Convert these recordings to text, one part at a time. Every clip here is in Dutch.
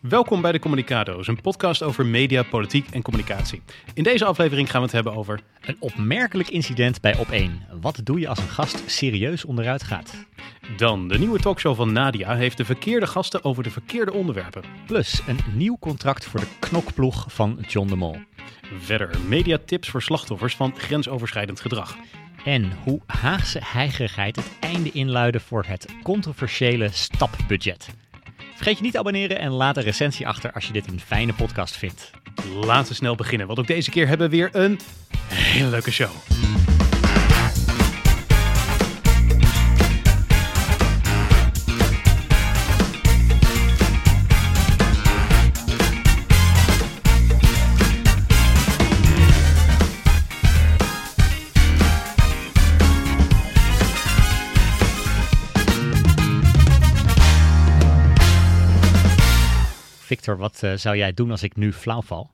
Welkom bij de Communicado's, een podcast over media, politiek en communicatie. In deze aflevering gaan we het hebben over... Een opmerkelijk incident bij Op1. Wat doe je als een gast serieus onderuit gaat? Dan, de nieuwe talkshow van Nadia heeft de verkeerde gasten over de verkeerde onderwerpen. Plus een nieuw contract voor de knokploeg van John de Mol. Verder, mediatips voor slachtoffers van grensoverschrijdend gedrag. En hoe Haagse heigerigheid het einde inluidde voor het controversiële stapbudget. Vergeet je niet te abonneren en laat een recensie achter als je dit een fijne podcast vindt. Laten we snel beginnen, want ook deze keer hebben we weer een hele leuke show. Victor, wat zou jij doen als ik nu flauw val?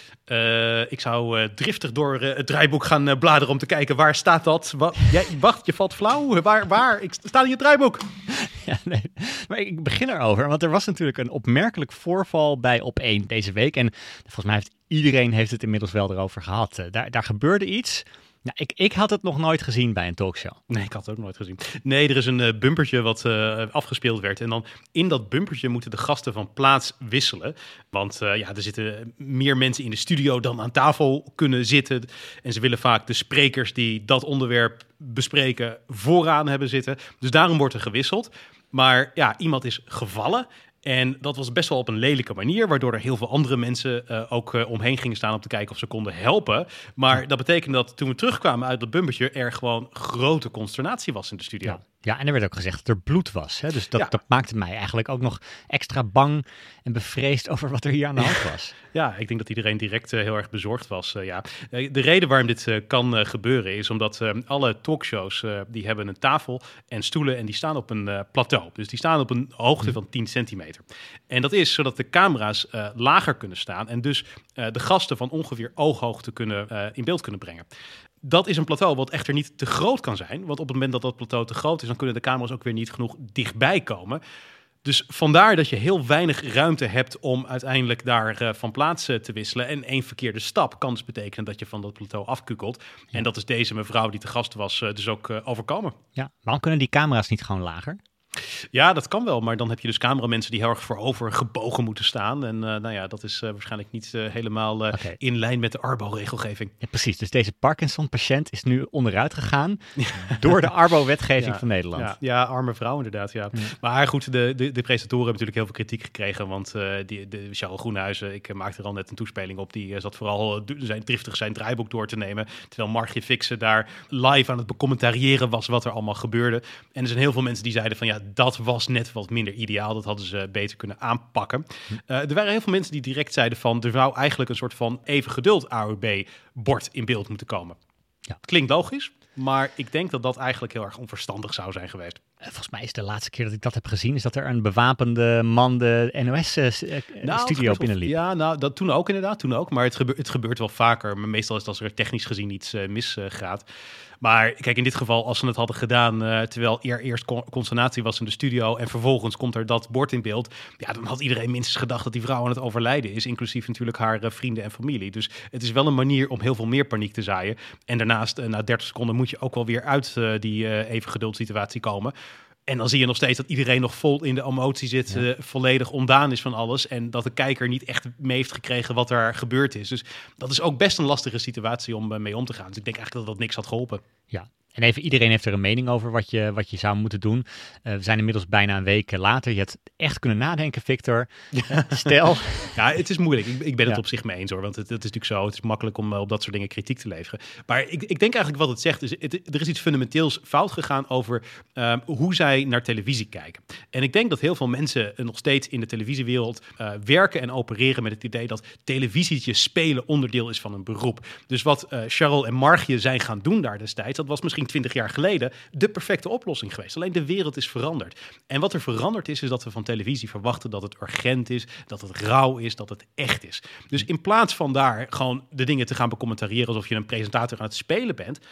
Ik zou driftig door het draaiboek gaan bladeren om te kijken waar staat dat. Wacht, je valt flauw. Waar? Ik sta in je draaiboek. Ja, nee. Maar ik begin erover, want er was natuurlijk een opmerkelijk voorval bij Op1 deze week. En volgens mij heeft iedereen het inmiddels wel erover gehad. Daar gebeurde iets. Nou, ik had het nog nooit gezien bij een talkshow. Nee, ik had het ook nooit gezien. Nee, er is een bumpertje wat afgespeeld werd. En dan in dat bumpertje moeten de gasten van plaats wisselen. Want er zitten meer mensen in de studio dan aan tafel kunnen zitten. En ze willen vaak de sprekers die dat onderwerp bespreken vooraan hebben zitten. Dus daarom wordt er gewisseld. Maar ja, iemand is gevallen. En dat was best wel op een lelijke manier, waardoor er heel veel andere mensen ook omheen gingen staan om te kijken of ze konden helpen. Maar dat betekende dat toen we terugkwamen uit dat bumpertje, er gewoon grote consternatie was in de studio. Ja, en er werd ook gezegd dat er bloed was. Hè? Dus dat maakte mij eigenlijk ook nog extra bang en bevreesd over wat er hier aan de hand was. Ja, ik denk dat iedereen direct heel erg bezorgd was. De reden waarom dit kan gebeuren is omdat alle talkshows die hebben een tafel en stoelen en die staan op een plateau. Dus die staan op een hoogte van 10 centimeter. En dat is zodat de camera's lager kunnen staan en dus de gasten van ongeveer ooghoogte in beeld kunnen brengen. Dat is een plateau wat echter niet te groot kan zijn. Want op het moment dat dat plateau te groot is, dan kunnen de camera's ook weer niet genoeg dichtbij komen. Dus vandaar dat je heel weinig ruimte hebt om uiteindelijk daar van plaats te wisselen. En één verkeerde stap kan dus betekenen dat je van dat plateau afkukelt. Ja. En dat is deze mevrouw die te gast was dus ook overkomen. Ja, waarom kunnen die camera's niet gewoon lager? Ja, dat kan wel, maar dan heb je dus cameramensen die heel erg voorover gebogen moeten staan. En dat is waarschijnlijk niet helemaal in lijn met de Arbo-regelgeving. Ja, precies. Dus deze Parkinson-patiënt is nu onderuit gegaan door de Arbo-wetgeving van Nederland. Ja, arme vrouw inderdaad, ja. Maar goed, de presentatoren hebben natuurlijk heel veel kritiek gekregen, want de Charles Groenhuizen, ik maakte er al net een toespeling op, die zat vooral driftig zijn draaiboek door te nemen, terwijl Margje Fixen daar live aan het becommentariëren was wat er allemaal gebeurde. En er zijn heel veel mensen die zeiden van dat was net wat minder ideaal. Dat hadden ze beter kunnen aanpakken. Er waren heel veel mensen die direct zeiden van er zou eigenlijk een soort van even geduld AOB-bord in beeld moeten komen. Ja. Klinkt logisch, maar ik denk dat dat eigenlijk heel erg onverstandig zou zijn geweest. Volgens mij is de laatste keer dat ik dat heb gezien, is dat er een bewapende man de NOS-studio binnenliep. Ja, dat toen ook inderdaad, maar het gebeurt wel vaker. Maar meestal is het als er technisch gezien iets misgaat. Maar kijk, in dit geval, als ze het hadden gedaan terwijl eerst consternatie was in de studio en vervolgens komt er dat bord in beeld, ja, dan had iedereen minstens gedacht dat die vrouw aan het overlijden is, inclusief natuurlijk haar vrienden en familie. Dus het is wel een manier om heel veel meer paniek te zaaien. En daarnaast, na 30 seconden moet je ook wel weer uit die even geduld situatie komen. En dan zie je nog steeds dat iedereen nog vol in de emotie zit, volledig ontdaan is van alles. En dat de kijker niet echt mee heeft gekregen wat er gebeurd is. Dus dat is ook best een lastige situatie om mee om te gaan. Dus ik denk eigenlijk dat dat niks had geholpen. Ja. En even, iedereen heeft er een mening over wat je zou moeten doen. We zijn inmiddels bijna een week later. Je had echt kunnen nadenken, Victor. Stel. Ja, het is moeilijk. Ik ben het op zich mee eens hoor. Want het is natuurlijk zo. Het is makkelijk om op dat soort dingen kritiek te leveren. Maar ik denk eigenlijk wat het zegt. Er is iets fundamenteels fout gegaan over hoe zij naar televisie kijken. En ik denk dat heel veel mensen nog steeds in de televisiewereld werken en opereren met het idee dat televisietjes spelen onderdeel is van een beroep. Dus wat Charles en Margje zijn gaan doen daar destijds, dat was misschien 20 jaar geleden de perfecte oplossing geweest. Alleen de wereld is veranderd. En wat er veranderd is dat we van televisie verwachten dat het urgent is, dat het rauw is, dat het echt is. Dus in plaats van daar gewoon de dingen te gaan becommentariëren alsof je een presentator aan het spelen bent,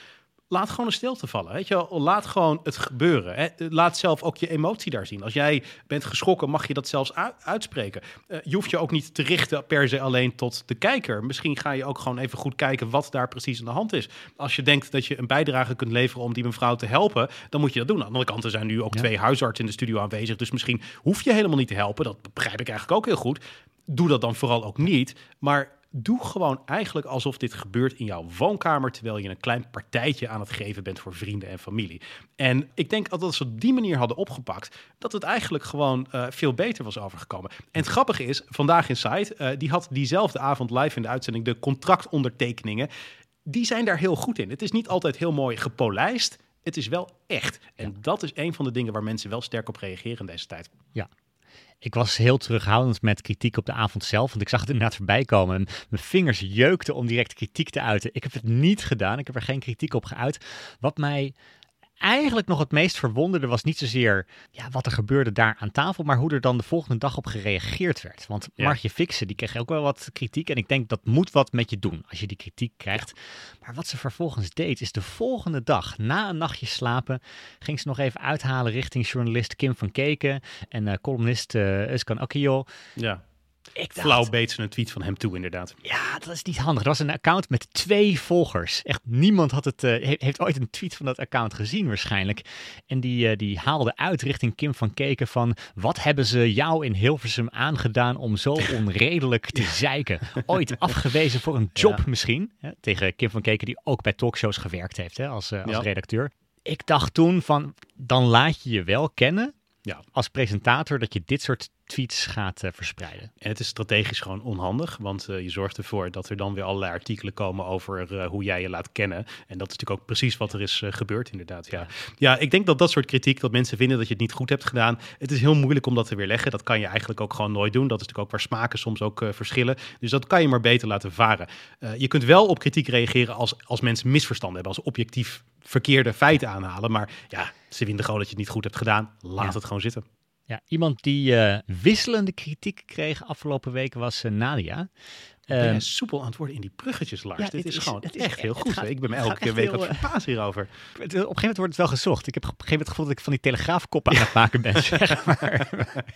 laat gewoon een stilte vallen. Weet je wel? Laat gewoon het gebeuren. Hè? Laat zelf ook je emotie daar zien. Als jij bent geschrokken, mag je dat zelfs uitspreken. Je hoeft je ook niet te richten per se alleen tot de kijker. Misschien ga je ook gewoon even goed kijken wat daar precies aan de hand is. Als je denkt dat je een bijdrage kunt leveren om die mevrouw te helpen, dan moet je dat doen. Aan de andere kant, er zijn nu ook 2 huisartsen in de studio aanwezig. Dus misschien hoef je helemaal niet te helpen. Dat begrijp ik eigenlijk ook heel goed. Doe dat dan vooral ook niet. Maar doe gewoon eigenlijk alsof dit gebeurt in jouw woonkamer, terwijl je een klein partijtje aan het geven bent voor vrienden en familie. En ik denk dat als we op die manier hadden opgepakt, dat het eigenlijk gewoon veel beter was overgekomen. En het grappige is, Vandaag in Site, die had diezelfde avond live in de uitzending de contractondertekeningen. Die zijn daar heel goed in. Het is niet altijd heel mooi gepolijst. Het is wel echt. En dat is een van de dingen waar mensen wel sterk op reageren in deze tijd. Ja. Ik was heel terughoudend met kritiek op de avond zelf, want ik zag het inderdaad voorbij komen. En mijn vingers jeukten om direct kritiek te uiten. Ik heb het niet gedaan, ik heb er geen kritiek op geuit. Wat mij eigenlijk nog het meest verwonderde was niet zozeer wat er gebeurde daar aan tafel, maar hoe er dan de volgende dag op gereageerd werd. Want Margje Fixen, die kreeg ook wel wat kritiek en ik denk dat moet wat met je doen als je die kritiek krijgt. Maar wat ze vervolgens deed is de volgende dag, na een nachtje slapen, ging ze nog even uithalen richting journalist Kim van Keken en columnist Özkan Akil. Ja. Flauw beet ze een tweet van hem toe, inderdaad. Ja, dat is niet handig. Dat was een account met 2 volgers. Echt niemand had heeft ooit een tweet van dat account gezien waarschijnlijk. En die haalde uit richting Kim van Keken van, wat hebben ze jou in Hilversum aangedaan om zo onredelijk te zeiken? Ooit afgewezen voor een job misschien. Hè? Tegen Kim van Keken, die ook bij talkshows gewerkt heeft als redacteur. Ik dacht toen van, dan laat je je wel kennen als presentator dat je dit soort tweets gaat verspreiden. En het is strategisch gewoon onhandig, want je zorgt ervoor dat er dan weer allerlei artikelen komen over hoe jij je laat kennen. En dat is natuurlijk ook precies wat er is gebeurd, inderdaad. Ja, ik denk dat soort kritiek, dat mensen vinden dat je het niet goed hebt gedaan, het is heel moeilijk om dat te weerleggen. Dat kan je eigenlijk ook gewoon nooit doen. Dat is natuurlijk ook waar smaken soms ook verschillen. Dus dat kan je maar beter laten varen. Je kunt wel op kritiek reageren als mensen misverstanden hebben, als objectief verkeerde feiten aanhalen. Maar ze vinden gewoon dat je het niet goed hebt gedaan. Laat het gewoon zitten. Ja, iemand die wisselende kritiek kreeg afgelopen weken was Nadia. Ben je soepel aan het worden in die bruggetjes, Lars. Dit is gewoon echt heel goed. Ik ben me elke week wat verbaasd hierover. Op een gegeven moment wordt het wel gezocht. Ik heb op een gegeven moment het gevoel dat ik van die telegraafkoppen aan het maken ben, zeg maar.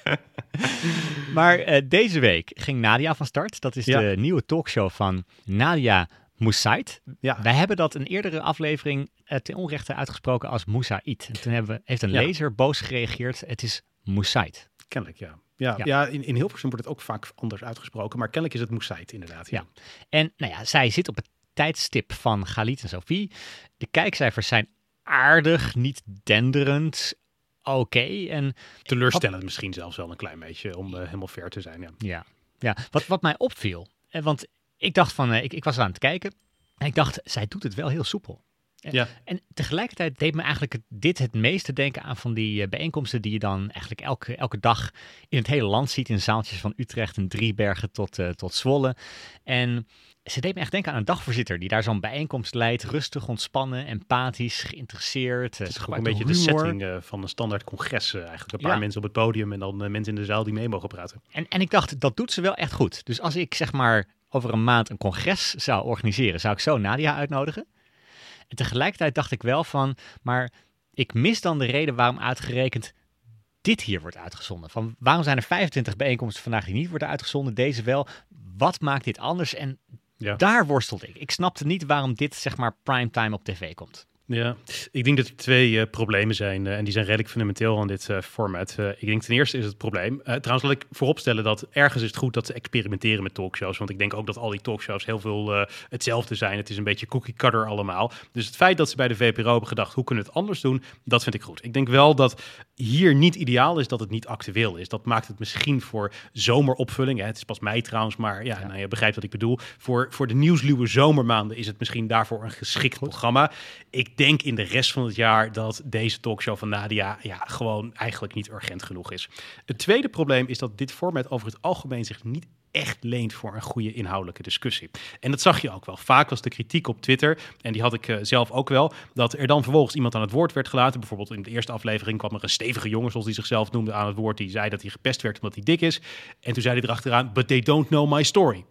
Maar deze week ging Nadia van start. Dat is de nieuwe talkshow van Nadia Moussaïd. Ja. Wij hebben dat een eerdere aflevering ten onrechte uitgesproken als Moussaïd. En toen heeft een lezer boos gereageerd. Het is Moussaïd. Kennelijk, ja. In Hilversum wordt het ook vaak anders uitgesproken, maar kennelijk is het Moussaïd inderdaad. Ja. En zij zit op het tijdstip van Galit en Sophie. De kijkcijfers zijn aardig, niet denderend. Oké. En teleurstellend misschien zelfs wel een klein beetje, om helemaal fair te zijn. Ja. Wat mij opviel, want ik dacht van, ik was aan het kijken en ik dacht, zij doet het wel heel soepel. Ja. En tegelijkertijd deed me eigenlijk dit het meeste denken aan van die bijeenkomsten die je dan eigenlijk elke dag in het hele land ziet, in zaaltjes van Utrecht en Driebergen tot Zwolle. En ze deed me echt denken aan een dagvoorzitter die daar zo'n bijeenkomst leidt, rustig, ontspannen, empathisch, geïnteresseerd. Het is gewoon een beetje de setting van een standaard congres eigenlijk. Een paar mensen op het podium en dan mensen in de zaal die mee mogen praten. En ik dacht, dat doet ze wel echt goed. Dus als ik zeg maar over een maand een congres zou organiseren, zou ik zo Nadia uitnodigen. En tegelijkertijd dacht ik wel van, maar ik mis dan de reden waarom uitgerekend dit hier wordt uitgezonden. Van waarom zijn er 25 bijeenkomsten vandaag die niet worden uitgezonden, deze wel? Wat maakt dit anders? En daar worstelde ik. Ik snapte niet waarom dit zeg maar primetime op tv komt. Ja, ik denk dat er 2 problemen zijn en die zijn redelijk fundamenteel aan dit format. Ik denk ten eerste is het probleem. Trouwens, laat ik vooropstellen dat ergens is het goed dat ze experimenteren met talkshows. Want ik denk ook dat al die talkshows heel veel hetzelfde zijn. Het is een beetje cookie cutter allemaal. Dus het feit dat ze bij de VPRO hebben gedacht, hoe kunnen we het anders doen? Dat vind ik goed. Ik denk wel dat hier niet ideaal is dat het niet actueel is. Dat maakt het misschien voor zomeropvulling. Het is pas mei trouwens, maar je begrijpt wat ik bedoel. Voor de nieuwsluwe zomermaanden is het misschien daarvoor een geschikt programma. Ik denk in de rest van het jaar dat deze talkshow van Nadia gewoon eigenlijk niet urgent genoeg is. Het tweede probleem is dat dit format over het algemeen zich niet echt leent voor een goede inhoudelijke discussie. En dat zag je ook wel. Vaak was de kritiek op Twitter, en die had ik zelf ook wel, dat er dan vervolgens iemand aan het woord werd gelaten. Bijvoorbeeld in de eerste aflevering kwam er een stevige jongen, zoals hij zichzelf noemde, aan het woord. Die zei dat hij gepest werd omdat hij dik is. En toen zei hij erachteraan, but they don't know my story.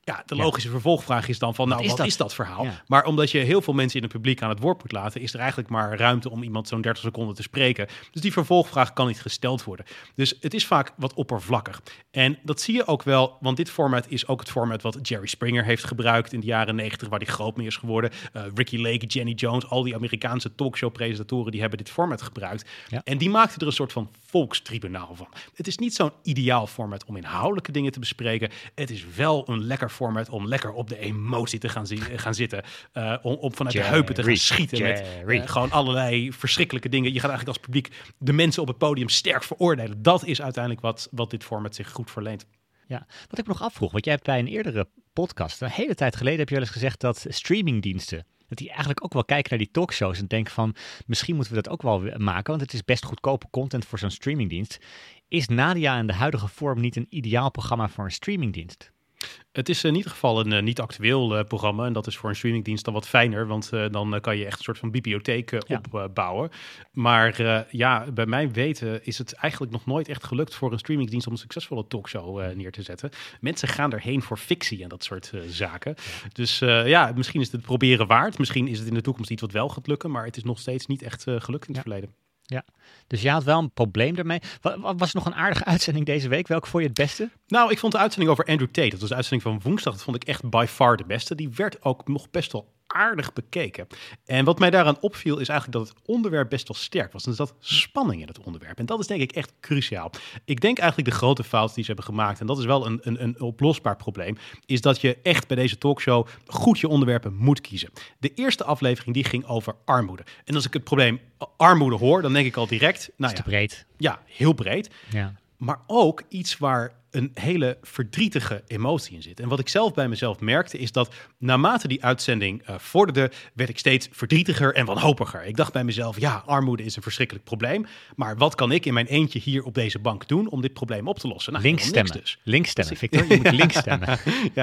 Ja, de logische vervolgvraag is dan van, wat is dat verhaal? Ja. Maar omdat je heel veel mensen in het publiek aan het woord moet laten, is er eigenlijk maar ruimte om iemand zo'n 30 seconden te spreken. Dus die vervolgvraag kan niet gesteld worden. Dus het is vaak wat oppervlakkig. En dat zie je ook wel, want dit format is ook het format wat Jerry Springer heeft gebruikt in de jaren 90, waar hij groot mee is geworden. Ricky Lake, Jenny Jones, al die Amerikaanse talkshow-presentatoren, die hebben dit format gebruikt. Ja. En die maakten er een soort van volkstribunaal van. Het is niet zo'n ideaal format om inhoudelijke dingen te bespreken. Het is wel een lekker format om lekker op de emotie te gaan zitten. Om vanuit de heupen te gaan schieten met gewoon allerlei verschrikkelijke dingen. Je gaat eigenlijk als publiek de mensen op het podium sterk veroordelen. Dat is uiteindelijk wat dit format zich goed verleent. Ja, wat ik me nog afvroeg, want jij hebt bij een eerdere podcast, een hele tijd geleden heb je wel eens gezegd dat streamingdiensten, dat die eigenlijk ook wel kijken naar die talkshows en denken van, misschien moeten we dat ook wel maken, want het is best goedkope content voor zo'n streamingdienst. Is Nadia in de huidige vorm niet een ideaal programma voor een streamingdienst? Het is in ieder geval een niet actueel programma. En dat is voor een streamingdienst dan wat fijner. Want dan kan je echt een soort van bibliotheek opbouwen. Maar bij mijn weten is het eigenlijk nog nooit echt gelukt voor een streamingdienst om een succesvolle talkshow neer te zetten. Mensen gaan erheen voor fictie en dat soort zaken. Dus misschien is het proberen waard. Misschien is het in de toekomst iets wat wel gaat lukken. Maar het is nog steeds niet echt gelukt in het verleden. Ja, dus je had wel een probleem daarmee. Was nog een aardige uitzending deze week? Welke vond je het beste? Nou, ik vond de uitzending over Andrew Tate, dat was de uitzending van woensdag, dat vond ik echt by far de beste. Die werd ook nog best wel aardig bekeken. En wat mij daaraan opviel is eigenlijk dat het onderwerp best wel sterk was. En er zat spanning in het onderwerp. En dat is denk ik echt cruciaal. Ik denk eigenlijk de grote fout die ze hebben gemaakt, en dat is wel een oplosbaar probleem, is dat je echt bij deze talkshow goed je onderwerpen moet kiezen. De eerste aflevering die ging over armoede. En als ik het probleem armoede hoor, dan denk ik al direct, te breed. Ja, heel breed. Ja. Maar ook iets waar een hele verdrietige emotie in zit. En wat ik zelf bij mezelf merkte is dat naarmate die uitzending vorderde, werd ik steeds verdrietiger en wanhopiger. Ik dacht bij mezelf, ja, armoede is een verschrikkelijk probleem. Maar wat kan ik in mijn eentje hier op deze bank doen om dit probleem op te lossen? Nou, links stemmen. Dus. Links stemmen, Victor. Je moet links stemmen.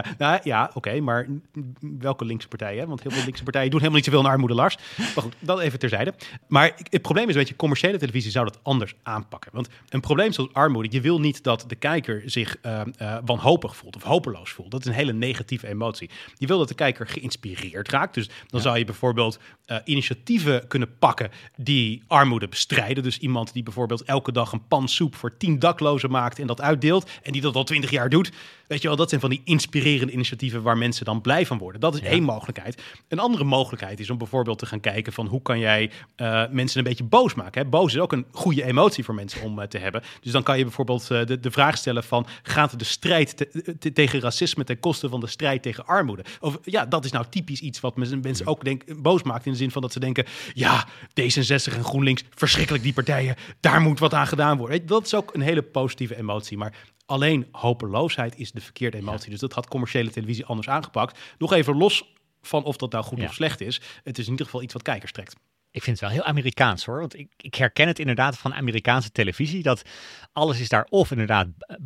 Oké, maar welke linkse partijen? Want heel veel linkse partijen doen helemaal niet zoveel aan armoede, Lars. Maar goed, dat even terzijde. Maar het probleem is, weet je, commerciële televisie zou dat anders aanpakken. Want een probleem zoals armoede, je wil niet dat de kijker zich wanhopig voelt of hopeloos voelt. Dat is een hele negatieve emotie. Je wil dat de kijker geïnspireerd raakt. Dus dan zou je bijvoorbeeld initiatieven kunnen pakken die armoede bestrijden. Dus iemand die bijvoorbeeld elke dag een pan soep voor 10 daklozen maakt en dat uitdeelt en die dat al 20 jaar doet. Weet je wel, dat zijn van die inspirerende initiatieven waar mensen dan blij van worden. Dat is één mogelijkheid. Een andere mogelijkheid is om bijvoorbeeld te gaan kijken van hoe kan jij mensen een beetje boos maken. Hè? Boos is ook een goede emotie voor mensen om te hebben. Dus dan kan je bijvoorbeeld de vraag stellen van, gaat de strijd tegen racisme ten koste van de strijd tegen armoede? Of ja, dat is nou typisch iets wat mensen ook boos maakt in de zin van dat ze denken, ja, D66 en GroenLinks, verschrikkelijk die partijen, daar moet wat aan gedaan worden. Dat is ook een hele positieve emotie, maar alleen hopeloosheid is de verkeerde emotie. Ja. Dus dat had commerciële televisie anders aangepakt. Nog even los van of dat nou goed of slecht is. Het is in ieder geval iets wat kijkers trekt. Ik vind het wel heel Amerikaans hoor. Want ik herken het inderdaad van Amerikaanse televisie. Dat alles is daar of inderdaad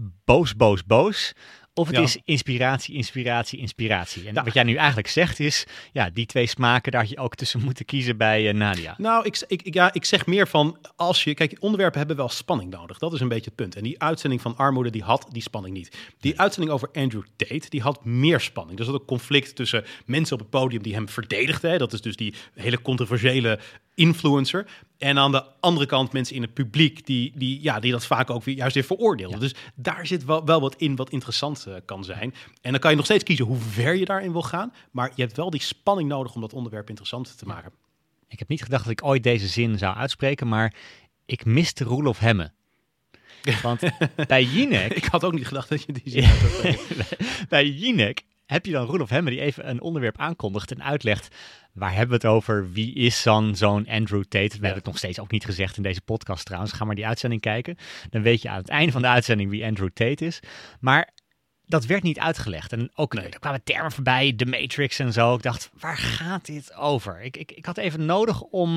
boos. Of het is inspiratie. En wat jij nu eigenlijk zegt is, ja, die twee smaken, daar had je ook tussen moeten kiezen bij Nadia. Nou, ik zeg meer van, kijk, onderwerpen hebben wel spanning nodig. Dat is een beetje het punt. En die uitzending van armoede, die had die spanning niet. Die uitzending over Andrew Tate, die had meer spanning. Er zat een conflict tussen mensen op het podium die hem verdedigden. Hè. Dat is dus die hele controversiële influencer. En aan de andere kant mensen in het publiek die dat vaak ook juist weer veroordeelden. Ja. Dus daar zit wel wat in wat interessant kan zijn. En dan kan je nog steeds kiezen hoe ver je daarin wil gaan. Maar je hebt wel die spanning nodig om dat onderwerp interessant te maken. Ik heb niet gedacht dat ik ooit deze zin zou uitspreken, maar ik miste Roelof Hemme. Want bij Jinek... Ik had ook niet gedacht dat je die zin zou uitspreken. Bij Jinek heb je dan Roelof Hemme die even een onderwerp aankondigt en uitlegt, waar hebben we het over? Wie is dan zo'n Andrew Tate? We hebben het nog steeds ook niet gezegd in deze podcast trouwens. Ga maar die uitzending kijken. Dan weet je aan het einde van de uitzending wie Andrew Tate is. Maar dat werd niet uitgelegd. En ook er kwamen termen voorbij, The Matrix en zo. Ik dacht, waar gaat dit over? Ik had even nodig om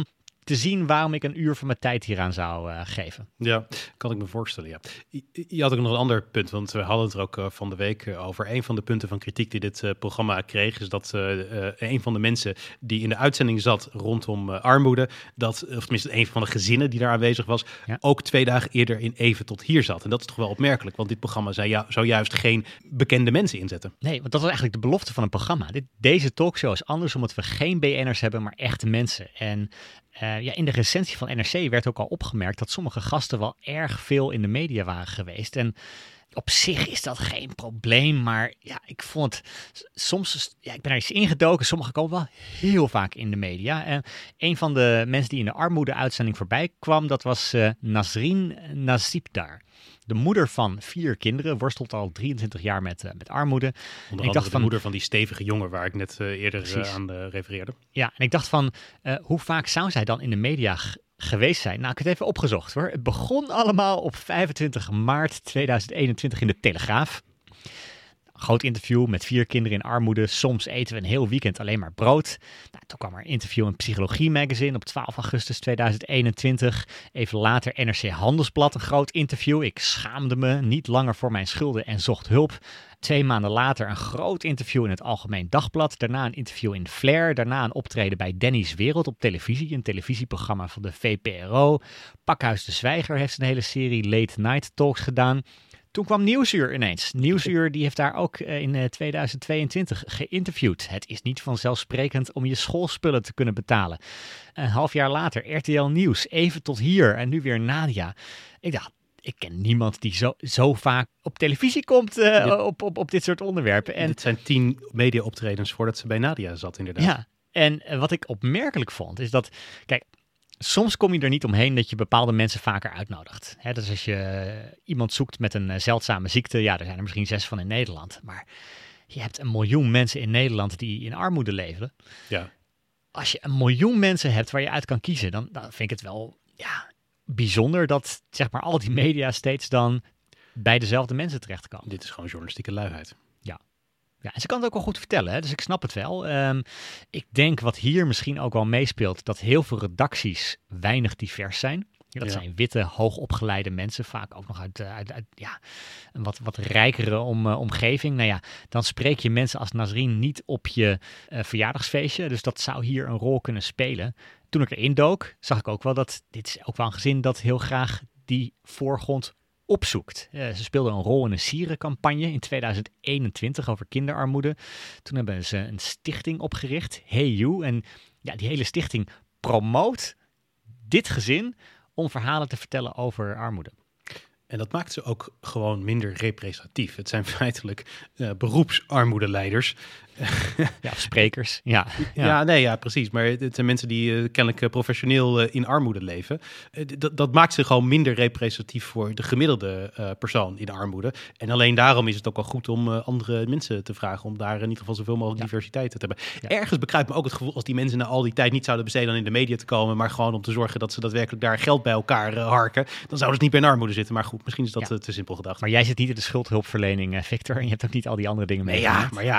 te zien waarom ik een uur van mijn tijd hieraan zou geven. Ja, kan ik me voorstellen, ja. Je had ook nog een ander punt, want we hadden het er ook van de week over. Een van de punten van kritiek die dit programma kreeg, is dat een van de mensen die in de uitzending zat rondom armoede, of tenminste een van de gezinnen die daar aanwezig was, ook 2 dagen eerder in Even tot Hier zat. En dat is toch wel opmerkelijk, want dit programma zou juist geen bekende mensen inzetten. Nee, want dat was eigenlijk de belofte van een programma. Deze talkshow is anders omdat we geen BN'ers hebben, maar echte mensen. En in de recensie van NRC werd ook al opgemerkt dat sommige gasten wel erg veel in de media waren geweest. En op zich is dat geen probleem, maar ja, ik vond het soms, ik ben er eens ingedoken, sommigen komen wel heel vaak in de media. En een van de mensen die in de armoede-uitzending voorbij kwam, dat was Nasrin Nasipdar. De moeder van 4 kinderen, worstelt al 23 jaar met armoede. Onder andere de moeder van die stevige jongen waar ik net eerder aan refereerde. Ja, en ik dacht van, hoe vaak zou zij dan in de media geweest zijn? Nou, ik heb het even opgezocht hoor. Het begon allemaal op 25 maart 2021 in de Telegraaf. Een groot interview met 4 kinderen in armoede. Soms eten we een heel weekend alleen maar brood. Nou, toen kwam er een interview in Psychologie Magazine op 12 augustus 2021. Even later NRC Handelsblad, een groot interview. Ik schaamde me niet langer voor mijn schulden en zocht hulp. 2 maanden later een groot interview in het Algemeen Dagblad. Daarna een interview in Flair. Daarna een optreden bij Danny's Wereld op televisie. Een televisieprogramma van de VPRO. Pakhuis de Zwijger heeft een hele serie Late Night Talks gedaan. Toen kwam Nieuwsuur ineens. Nieuwsuur die heeft daar ook in 2022 geïnterviewd. Het is niet vanzelfsprekend om je schoolspullen te kunnen betalen. Een half jaar later RTL Nieuws, Even tot Hier en nu weer Nadia. Ik dacht, ik ken niemand die zo vaak op televisie komt op dit soort onderwerpen. En dit zijn 10 media-optredens voordat ze bij Nadia zat, inderdaad. Ja, en wat ik opmerkelijk vond is dat, kijk, soms kom je er niet omheen dat je bepaalde mensen vaker uitnodigt. Dus als je iemand zoekt met een zeldzame ziekte, ja, er zijn er misschien 6 van in Nederland. Maar je hebt 1 miljoen mensen in Nederland die in armoede leven. Ja. Als je 1 miljoen mensen hebt waar je uit kan kiezen, dan vind ik het wel bijzonder dat zeg maar al die media steeds dan bij dezelfde mensen terechtkomen. Dit is gewoon journalistieke luiheid. Ja, en ze kan het ook wel goed vertellen, hè? Dus ik snap het wel. Ik denk wat hier misschien ook wel meespeelt, dat heel veel redacties weinig divers zijn. Dat zijn witte, hoogopgeleide mensen, vaak ook nog uit een wat rijkere omgeving. Nou ja, dan spreek je mensen als Nasrin niet op je verjaardagsfeestje. Dus dat zou hier een rol kunnen spelen. Toen ik erin dook, zag ik ook wel dat dit is ook wel een gezin dat heel graag die voorgrond opzoekt. Ze speelden een rol in een sierencampagne in 2021 over kinderarmoede. Toen hebben ze een stichting opgericht, Hey You. En ja, die hele stichting promoot dit gezin om verhalen te vertellen over armoede. En dat maakt ze ook gewoon minder representatief. Het zijn feitelijk beroepsarmoedeleiders. Ja, sprekers. Ja, precies. Maar het zijn mensen die kennelijk professioneel in armoede leven. Dat maakt ze gewoon minder representatief voor de gemiddelde persoon in armoede. En alleen daarom is het ook wel goed om andere mensen te vragen om daar in ieder geval zoveel mogelijk diversiteit te hebben. Ja. Ergens bekruipt me ook het gevoel als die mensen na al die tijd niet zouden besteden aan in de media te komen, maar gewoon om te zorgen dat ze daadwerkelijk daar geld bij elkaar harken. Dan zouden ze niet meer in armoede zitten. Maar goed, misschien is dat te simpel gedacht. Maar jij zit niet in de schuldhulpverlening, Victor. En je hebt ook niet al die andere dingen mee.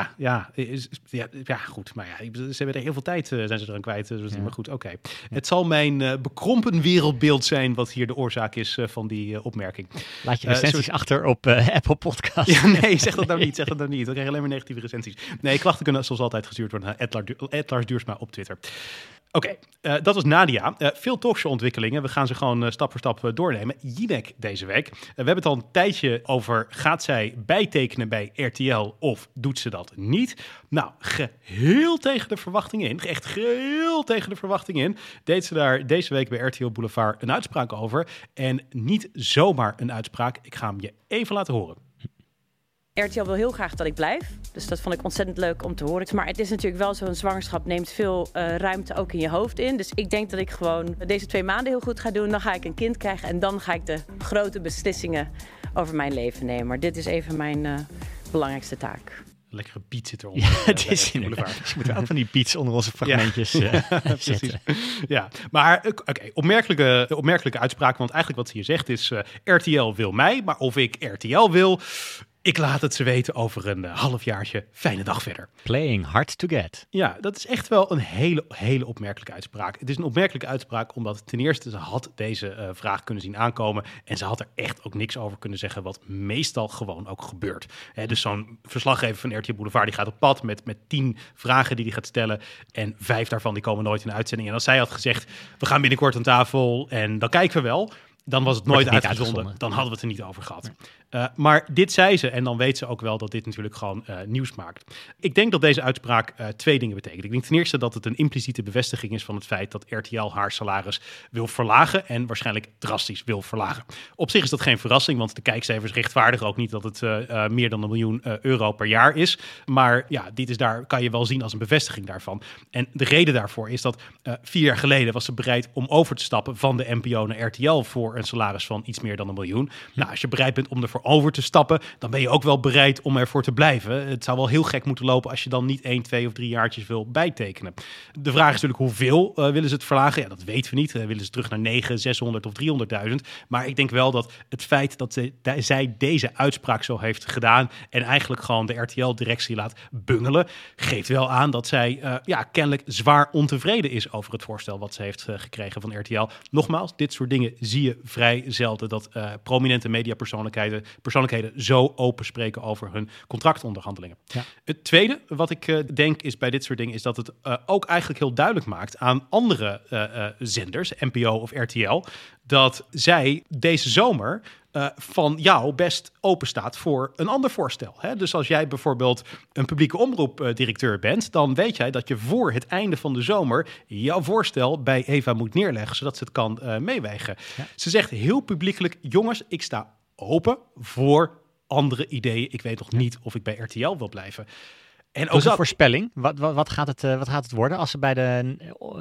Goed. Maar ze hebben er heel veel tijd zijn ze eraan kwijt. Dus maar goed, oké. Het zal mijn bekrompen wereldbeeld zijn wat hier de oorzaak is van die opmerking. Laat je recensies achter op Apple Podcast. Ja, nee, zeg dat nou niet. Dan krijg je alleen maar negatieve recensies. Nee, klachten kunnen zoals altijd gestuurd worden naar @Lars Duursma op Twitter. Oké, dat was Nadia. Veel talkshow-ontwikkelingen. We gaan ze gewoon stap voor stap doornemen. Jinek deze week. We hebben het al een tijdje over, gaat zij bijtekenen bij RTL of doet ze dat niet? Nou, geheel tegen de verwachting in. Echt geheel tegen de verwachting in. Deed ze daar deze week bij RTL Boulevard een uitspraak over. En niet zomaar een uitspraak. Ik ga hem je even laten horen. RTL wil heel graag dat ik blijf. Dus dat vond ik ontzettend leuk om te horen. Maar het is natuurlijk wel zo'n zwangerschap neemt veel ruimte ook in je hoofd in. Dus ik denk dat ik gewoon deze 2 maanden heel goed ga doen. Dan ga ik een kind krijgen en dan ga ik de grote beslissingen over mijn leven nemen. Maar dit is even mijn belangrijkste taak. Lekkere beat zit eronder. Ja, het is inderdaad. Dus je moet ook van die beats onder onze fragmentjes zetten. Ja, maar opmerkelijke uitspraak. Want eigenlijk wat ze hier zegt is, RTL wil mij. Maar of ik RTL wil, Ik laat het ze weten over een halfjaartje. Fijne dag verder. Playing hard to get. Ja, dat is echt wel een hele opmerkelijke uitspraak. Het is een opmerkelijke uitspraak omdat ten eerste ze had deze vraag kunnen zien aankomen. En ze had er echt ook niks over kunnen zeggen wat meestal gewoon ook gebeurt. Dus zo'n verslaggever van RTL Boulevard die gaat op pad met 10 vragen die hij gaat stellen. En 5 daarvan die komen nooit in de uitzending. En als zij had gezegd, we gaan binnenkort aan tafel en dan kijken we wel. Dan was het nooit uitgezonden. Dan hadden we het er niet over gehad. Maar dit zei ze en dan weet ze ook wel dat dit natuurlijk gewoon nieuws maakt. Ik denk dat deze uitspraak 2 dingen betekent. Ik denk ten eerste dat het een impliciete bevestiging is van het feit dat RTL haar salaris wil verlagen en waarschijnlijk drastisch wil verlagen. Op zich is dat geen verrassing, want de kijkcijfers rechtvaardigen ook niet dat het meer dan €1 miljoen per jaar is. Maar ja, kan je wel zien als een bevestiging daarvan. En de reden daarvoor is dat 4 jaar geleden was ze bereid om over te stappen van de NPO naar RTL voor een salaris van iets meer dan €1 miljoen. Nou, als je bereid bent om ervoor over te stappen, dan ben je ook wel bereid om ervoor te blijven. Het zou wel heel gek moeten lopen als je dan niet 1, 2 of 3 jaartjes wil bijtekenen. De vraag is natuurlijk hoeveel willen ze het verlagen? Ja, dat weten we niet. Willen ze terug naar 9, 600 of 300.000? Maar ik denk wel dat het feit dat zij deze uitspraak zo heeft gedaan en eigenlijk gewoon de RTL-directie laat bungelen, geeft wel aan dat zij kennelijk zwaar ontevreden is over het voorstel wat ze heeft gekregen van RTL. Nogmaals, dit soort dingen zie je vrij zelden, dat prominente mediapersoonlijkheden zo open spreken over hun contractonderhandelingen. Ja. Het tweede wat ik denk is bij dit soort dingen is dat het ook eigenlijk heel duidelijk maakt aan andere zenders, NPO of RTL, dat zij deze zomer van jou best open staat voor een ander voorstel. Hè? Dus als jij bijvoorbeeld een publieke omroepdirecteur bent, dan weet jij dat je voor het einde van de zomer jouw voorstel bij Eva moet neerleggen, zodat ze het kan meewegen. Ja. Ze zegt heel publiekelijk, jongens, ik sta open voor andere ideeën. Ik weet nog niet of ik bij RTL wil blijven. En ook een voorspelling. Wat gaat het worden als ze bij de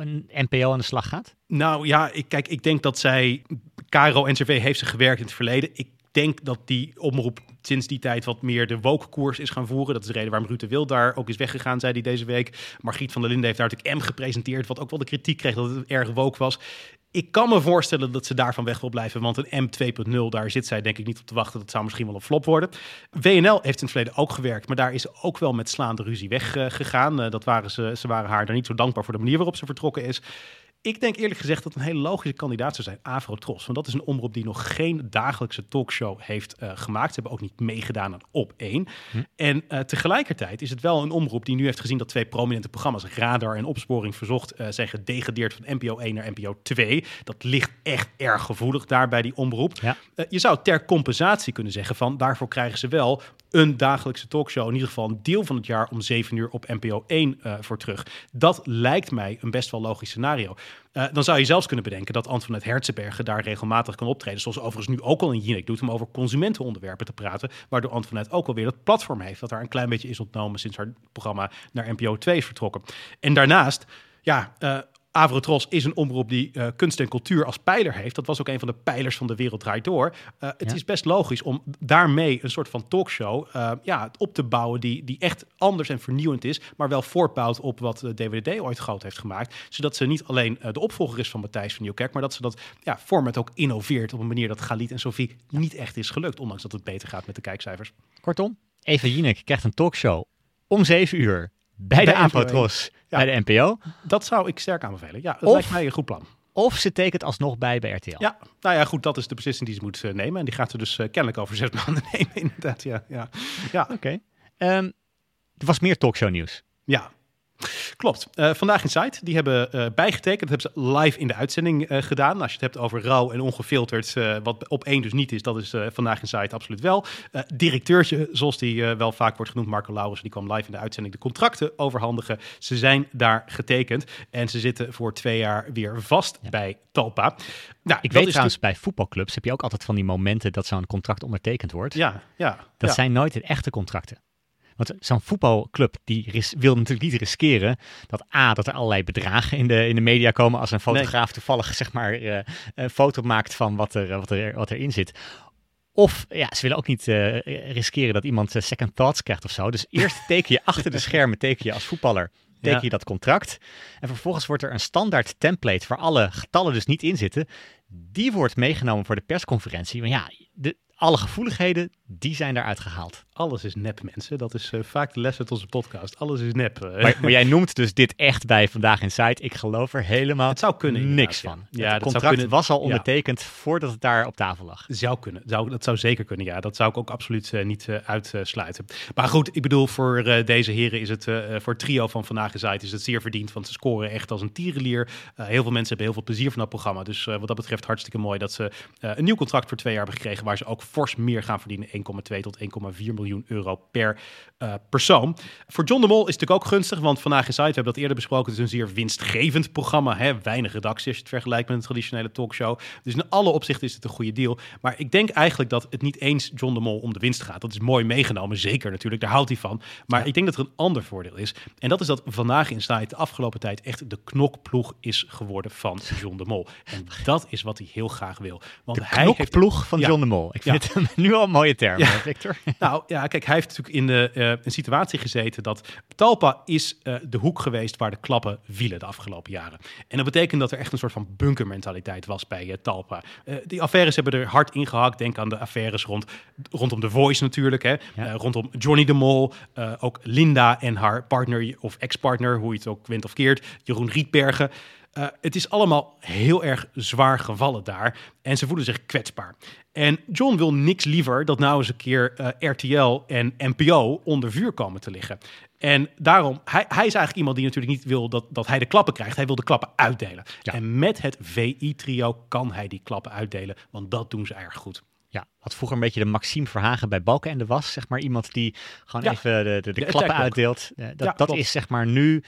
NPO aan de slag gaat? Nou ja, ik denk dat zij... KRO-NCV heeft ze gewerkt in het verleden. Ik denk dat die omroep sinds die tijd wat meer de woke-koers is gaan voeren. Dat is de reden waarom Ruud de Wild daar ook is weggegaan, zei hij deze week. Margriet van der Linden heeft daar natuurlijk M gepresenteerd, wat ook wel de kritiek kreeg dat het erg woke was. Ik kan me voorstellen dat ze daarvan weg wil blijven, want een M 2.0, daar zit zij denk ik niet op te wachten. Dat zou misschien wel een flop worden. WNL heeft in het verleden ook gewerkt, maar daar is ze ook wel met slaande ruzie weggegaan. Ze waren haar daar niet zo dankbaar voor de manier waarop ze vertrokken is. Ik denk eerlijk gezegd dat een hele logische kandidaat zou zijn, Avrotros. Want dat is een omroep die nog geen dagelijkse talkshow heeft gemaakt. Ze hebben ook niet meegedaan aan Op1. En tegelijkertijd is het wel een omroep die nu heeft gezien dat 2 prominente programma's, Radar en Opsporing Verzocht, zijn gedegradeerd van NPO 1 naar NPO 2. Dat ligt echt erg gevoelig daar bij die omroep. Ja. Je zou ter compensatie kunnen zeggen van daarvoor krijgen ze wel een dagelijkse talkshow, in ieder geval een deel van het jaar om 7 uur op NPO 1 voor terug. Dat lijkt mij een best wel logisch scenario. Dan zou je zelfs kunnen bedenken dat Antoinette Herzenbergen daar regelmatig kan optreden, zoals overigens nu ook al in Jinek doet, om over consumentenonderwerpen te praten, waardoor Antoinette ook alweer dat platform heeft, dat daar een klein beetje is ontnomen sinds haar programma naar NPO 2 is vertrokken. En daarnaast, Avrotros is een omroep die kunst en cultuur als pijler heeft. Dat was ook een van de pijlers van De Wereld Draait Door. Het is best logisch om daarmee een soort van talkshow op te bouwen die echt anders en vernieuwend is, maar wel voortbouwt op wat DWDD ooit groot heeft gemaakt. Zodat ze niet alleen de opvolger is van Matthijs van Nieuwkerk, maar dat ze dat format ook innoveert op een manier dat Galit en Sophie niet echt is gelukt, ondanks dat het beter gaat met de kijkcijfers. Kortom, Eva Jinek krijgt een talkshow om 7 uur. Bij de Avrotros, bij de NPO. Dat zou ik sterk aanbevelen. Ja, dat lijkt mij een goed plan. Of ze tekent alsnog bij RTL. Ja, nou ja, goed, dat is de beslissing die ze moet nemen. En die gaat ze dus kennelijk over 6 maanden nemen, inderdaad. Ja. Oké. Er was meer talkshow nieuws. Ja. Klopt. Vandaag in Site, die hebben bijgetekend. Dat hebben ze live in de uitzending gedaan. Als je het hebt over rauw en ongefilterd, wat Op1 dus niet is, dat is Vandaag in Site absoluut wel. Directeurtje, zoals die wel vaak wordt genoemd, Marco Lauwers, die kwam live in de uitzending de contracten overhandigen. Ze zijn daar getekend en ze zitten voor 2 jaar weer vast bij Talpa. Nou, ik weet trouwens, bij voetbalclubs heb je ook altijd van die momenten dat zo'n contract ondertekend wordt. Ja. Dat zijn nooit de echte contracten. Want zo'n voetbalclub die wil natuurlijk niet riskeren dat er allerlei bedragen in de media komen als een fotograaf toevallig zeg maar een foto maakt van wat erin zit. Of ze willen ook niet riskeren dat iemand second thoughts krijgt of zo. Dus eerst teken je achter de schermen, teken je als voetballer, teken je dat contract. En vervolgens wordt er een standaard template waar alle getallen dus niet in zitten. Die wordt meegenomen voor de persconferentie. Maar alle gevoeligheden, die zijn eruit gehaald. Alles is nep, mensen. Dat is vaak de les uit onze podcast. Alles is nep. Maar jij noemt dus dit echt bij Vandaag Inside. Ik geloof er helemaal het zou kunnen, niks van. Ja, het contract was al ondertekend voordat het daar op tafel lag. Zou kunnen. Dat zou zeker kunnen, ja. Dat zou ik ook absoluut niet uitsluiten. Maar goed, ik bedoel, voor deze heren is het, voor het trio van Vandaag Inside is het zeer verdiend. Want ze scoren echt als een tierenlier. Heel veel mensen hebben heel veel plezier van dat programma. Dus wat dat betreft hartstikke mooi dat ze een nieuw contract voor 2 jaar hebben gekregen. Waar ze ook fors meer gaan verdienen. 1,2 tot 1,4 miljoen euro per persoon. Voor John de Mol is het natuurlijk ook gunstig. Want Vandaag Inside, we hebben dat eerder besproken. Het is een zeer winstgevend programma. Hè? Weinig redactie als je het vergelijkt met een traditionele talkshow. Dus in alle opzichten is het een goede deal. Maar ik denk eigenlijk dat het niet eens John de Mol om de winst gaat. Dat is mooi meegenomen, zeker natuurlijk. Daar houdt hij van. Maar ik denk dat er een ander voordeel is. En dat is dat Vandaag Inside de afgelopen tijd echt de knokploeg is geworden van John de Mol. En dat is wat hij heel graag wil. Want de knokploeg van John de Mol. Ik vind het nu al een mooie term, Victor. Nou ja, kijk, hij heeft natuurlijk in een situatie gezeten dat Talpa is de hoek geweest waar de klappen vielen de afgelopen jaren. En dat betekent dat er echt een soort van bunkermentaliteit was bij Talpa. Die affaires hebben er hard ingehakt. Denk aan de affaires rondom The Voice natuurlijk. Hè? Ja. Rondom Johnny de Mol. Ook Linda en haar partner of ex-partner, hoe je het ook wint of keert. Jeroen Rietbergen. Het is allemaal heel erg zwaar gevallen daar. En ze voelen zich kwetsbaar. En John wil niks liever dat nou eens een keer RTL en NPO onder vuur komen te liggen. En daarom, hij is eigenlijk iemand die natuurlijk niet wil dat hij de klappen krijgt. Hij wil de klappen uitdelen. Ja. En met het VI-trio kan hij die klappen uitdelen. Want dat doen ze erg goed. Ja, wat vroeger een beetje de Maxime Verhagen bij Balkenende was. Zeg maar iemand die gewoon even de klappen uitdeelt. Dat is zeg maar nu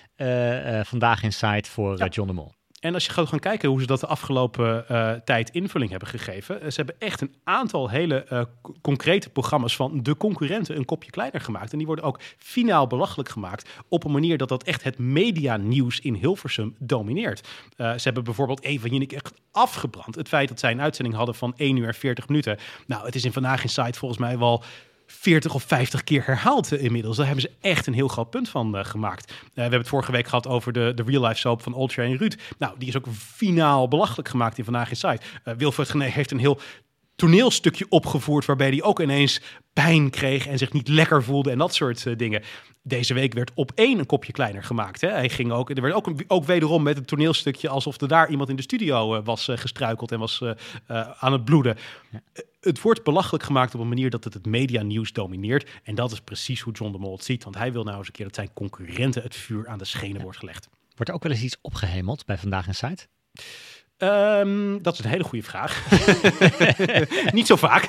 Vandaag Inside voor John de Mol. En als je gaat gaan kijken hoe ze dat de afgelopen tijd invulling hebben gegeven. Ze hebben echt een aantal hele concrete programma's van de concurrenten een kopje kleiner gemaakt. En die worden ook finaal belachelijk gemaakt op een manier dat echt het medianieuws in Hilversum domineert. Ze hebben bijvoorbeeld Eva Jinek echt afgebrand. Het feit dat zij een uitzending hadden van 1 uur en 40 minuten. Nou, het is in Vandaag Inside volgens mij wel 40 of 50 keer herhaald inmiddels. Daar hebben ze echt een heel groot punt van gemaakt. We hebben het vorige week gehad over de real life soap van Oltje en Ruud. Nou, die is ook finaal belachelijk gemaakt in Vandaag Inside. Wilfred Genee heeft een heel toneelstukje opgevoerd waarbij hij ook ineens pijn kreeg en zich niet lekker voelde en dat soort dingen. Deze week werd op 1 een kopje kleiner gemaakt. Hè. Hij ging ook, er werd ook wederom met een toneelstukje alsof er daar iemand in de studio was gestruikeld en was aan het bloeden. Ja. Het wordt belachelijk gemaakt op een manier dat het medianieuws domineert. En dat is precies hoe John de Mol het ziet. Want hij wil nou eens een keer dat zijn concurrenten het vuur aan de schenen wordt gelegd. Wordt er ook wel eens iets opgehemeld bij Vandaag Inside? Dat is een hele goede vraag. Niet zo vaak.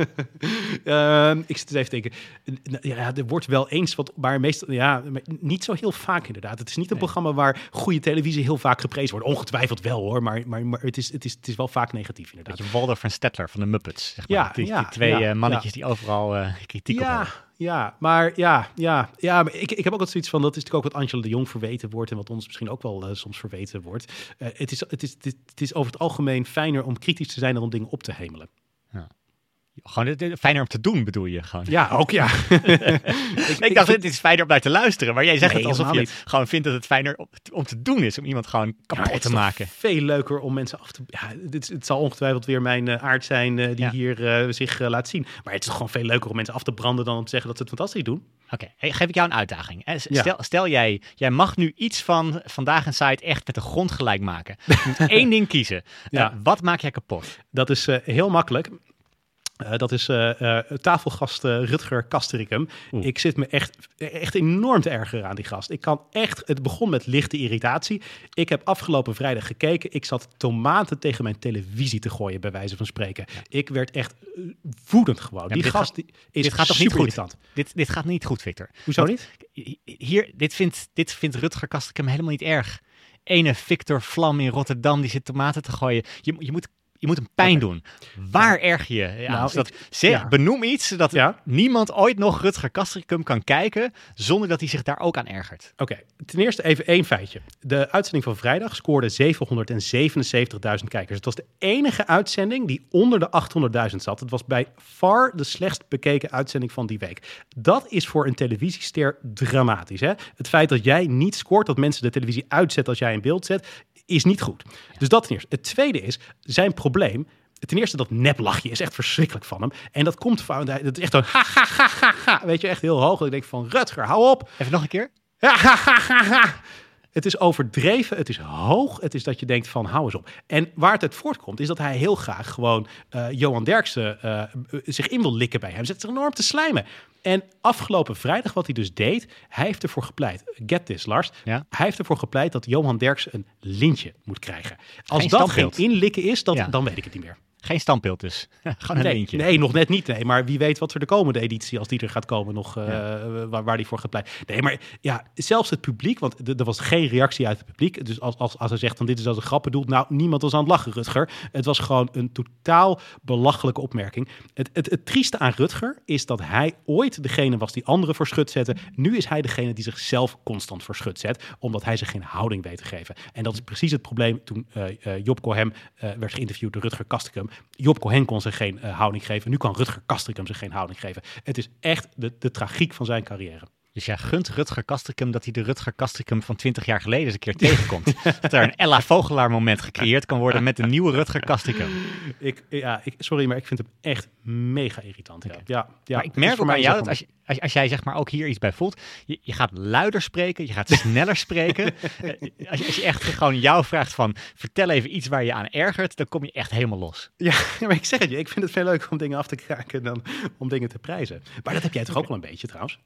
Ik zit eens even te denken. Ja, er wordt wel eens wat, maar meestal, ja, niet zo heel vaak inderdaad. Het is niet een programma waar goede televisie heel vaak geprezen wordt. Ongetwijfeld wel hoor, maar het is wel vaak negatief inderdaad. Beetje Waldorf en Stettler van de Muppets. Zeg maar. Die twee mannetjes die overal kritiek op hebben. Ja, maar maar ik heb ook wat zoiets van, dat is natuurlijk ook wat Angela de Jong verweten wordt en wat ons misschien ook wel soms verweten wordt. Het is over het algemeen fijner om kritisch te zijn dan om dingen op te hemelen. Ja. Gewoon fijner om te doen, bedoel je gewoon? Ja, ook ja. ik dacht, het is fijner om naar te luisteren. Maar jij zegt het alsof je gewoon vindt dat het fijner om te doen is. Om iemand gewoon kapot te maken. Het is veel leuker om mensen af te... Ja, het zal ongetwijfeld weer mijn aard zijn die hier zich laat zien. Maar het is gewoon veel leuker om mensen af te branden dan om te zeggen dat ze het fantastisch doen. Oké, geef ik jou een uitdaging. Stel jij mag nu iets van Vandaag Inside echt met de grond gelijk maken. Je moet 1 ding kiezen. Wat maak jij kapot? Dat is heel makkelijk. Dat is tafelgast Rutger Kastrikum. Ik zit me echt enorm te ergeren aan die gast. Het begon met lichte irritatie. Ik heb afgelopen vrijdag gekeken. Ik zat tomaten tegen mijn televisie te gooien, bij wijze van spreken. Ja. Ik werd echt woedend gewoon. Die gast is gaat toch niet goed? Irritant. Dit gaat niet goed, Victor. Hoezo niet? Dit vindt Rutger Kastrikum helemaal niet erg. Ene Victor Vlam in Rotterdam, die zit tomaten te gooien. Je moet hem pijn doen. Waar erg je aan? Benoem iets zodat niemand ooit nog Rutger Kastrikum kan kijken zonder dat hij zich daar ook aan ergert. Oké, ten eerste even 1 feitje. De uitzending van vrijdag scoorde 777.000 kijkers. Het was de enige uitzending die onder de 800.000 zat. Het was bij far de slechtst bekeken uitzending van die week. Dat is voor een televisiester dramatisch. Hè? Het feit dat jij niet scoort, dat mensen de televisie uitzetten als jij in beeld zet, is niet goed. Ja. Dus dat ten eerste. Het tweede is, zijn probleem ten eerste dat neplachje is echt verschrikkelijk van hem. En dat komt van, dat is echt zo'n ha, ha, ha, ha, ha. Weet je, echt heel hoog. Ik denk van, Rutger, hou op. Even nog een keer. Ha, ha, ha, ha, ha. Het is overdreven, het is hoog, het is dat je denkt van hou eens op. En waar het uit voortkomt is dat hij heel graag gewoon Johan Derksen zich in wil likken bij hem. Zet zich enorm te slijmen. En afgelopen vrijdag wat hij dus deed, hij heeft ervoor gepleit. Get this, Lars. Ja? Hij heeft ervoor gepleit dat Johan Derksen een lintje moet krijgen. Als Geen dat standbeeld. geen inlikken is, dan weet ik het niet meer. Geen standbeeld dus. Gewoon een lintje. Nee, nog net niet. Nee. Maar wie weet wat er de komende editie, als die er gaat komen, nog waar die voor gaat pleiten. Nee, maar ja, zelfs het publiek, want er was geen reactie uit het publiek. Dus als hij zegt van dit is als een grap bedoeld, nou, niemand was aan het lachen, Rutger. Het was gewoon een totaal belachelijke opmerking. Het trieste aan Rutger is dat hij ooit degene was die anderen voor schut zette. Nu is hij degene die zichzelf constant voor schut zet, omdat hij zich geen houding weet te geven. En dat is precies het probleem toen Job Cohen werd geïnterviewd door Rutger Kastrikum. Job Cohen kon zich geen houding geven. Nu kan Rutger Kastrikum zich geen houding geven. Het is echt de tragiek van zijn carrière. Dus jij gunt Rutger Kastrikum dat hij de Rutger Kastrikum van 20 jaar geleden eens een keer tegenkomt. Dat er een Ella Vogelaar moment gecreëerd kan worden met de nieuwe Rutger Kastrikum. Sorry, maar ik vind hem echt mega irritant. Okay. Ja, maar ik merk ook aan jou dat als jij zeg maar ook hier iets bij voelt, je gaat luider spreken, je gaat sneller spreken. Als je echt gewoon jou vraagt van vertel even iets waar je aan ergert, dan kom je echt helemaal los. Ja, maar ik zeg het je, ik vind het veel leuker om dingen af te kraken dan om dingen te prijzen. Maar dat heb jij toch ook wel een beetje trouwens?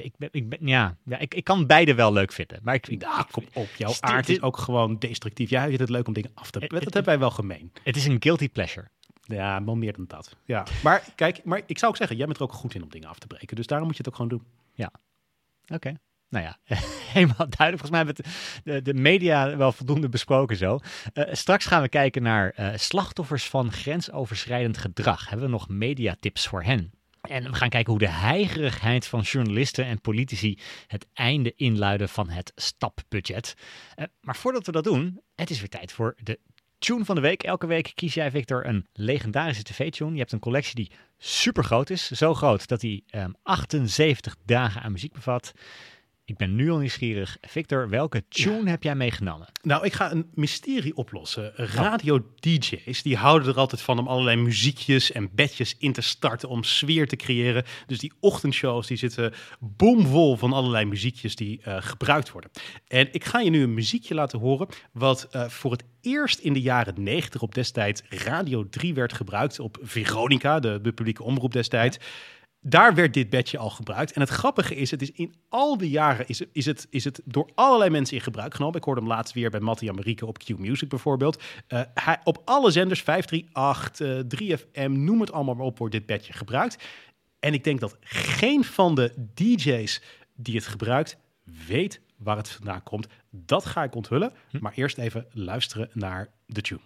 Ik kan beide wel leuk vinden. Maar kom op, jouw aard is ook gewoon destructief. Jij vindt het leuk om dingen af te... Dat hebben wij wel gemeen. Het is een guilty pleasure. Ja, wel meer dan dat. Ja. Maar kijk, ik zou ook zeggen, jij bent er ook goed in om dingen af te breken. Dus daarom moet je het ook gewoon doen. Ja, oké. Nou ja, helemaal duidelijk. Volgens mij hebben we de media wel voldoende besproken zo. Straks gaan we kijken naar slachtoffers van grensoverschrijdend gedrag. Hebben we nog mediatips voor hen? En we gaan kijken hoe de heigerigheid van journalisten en politici het einde inluiden van het stapbudget. Maar voordat we dat doen, het is weer tijd voor de tune van de week. Elke week kies jij, Victor, een legendarische tv-tune. Je hebt een collectie die super groot is. Zo groot dat hij 78 dagen aan muziek bevat. Ik ben nu al nieuwsgierig. Victor, welke tune heb jij meegenomen? Nou, ik ga een mysterie oplossen. Radio-dj's, die houden er altijd van om allerlei muziekjes en bedjes in te starten om sfeer te creëren. Dus die ochtendshows, die zitten bomvol van allerlei muziekjes die gebruikt worden. En ik ga je nu een muziekje laten horen wat voor het eerst in de jaren 90 op destijds Radio 3 werd gebruikt op Veronica, de publieke omroep destijds. Ja. Daar werd dit bedje al gebruikt. En het grappige is, het is in al die jaren is het door allerlei mensen in gebruik genomen. Ik hoorde hem laatst weer bij Mattie en Marieke op Q-Music bijvoorbeeld. Op alle zenders, 538, 3FM, noem het allemaal maar op, wordt dit bedje gebruikt. En ik denk dat geen van de DJ's die het gebruikt weet waar het vandaan komt. Dat ga ik onthullen. Maar eerst even luisteren naar de tune.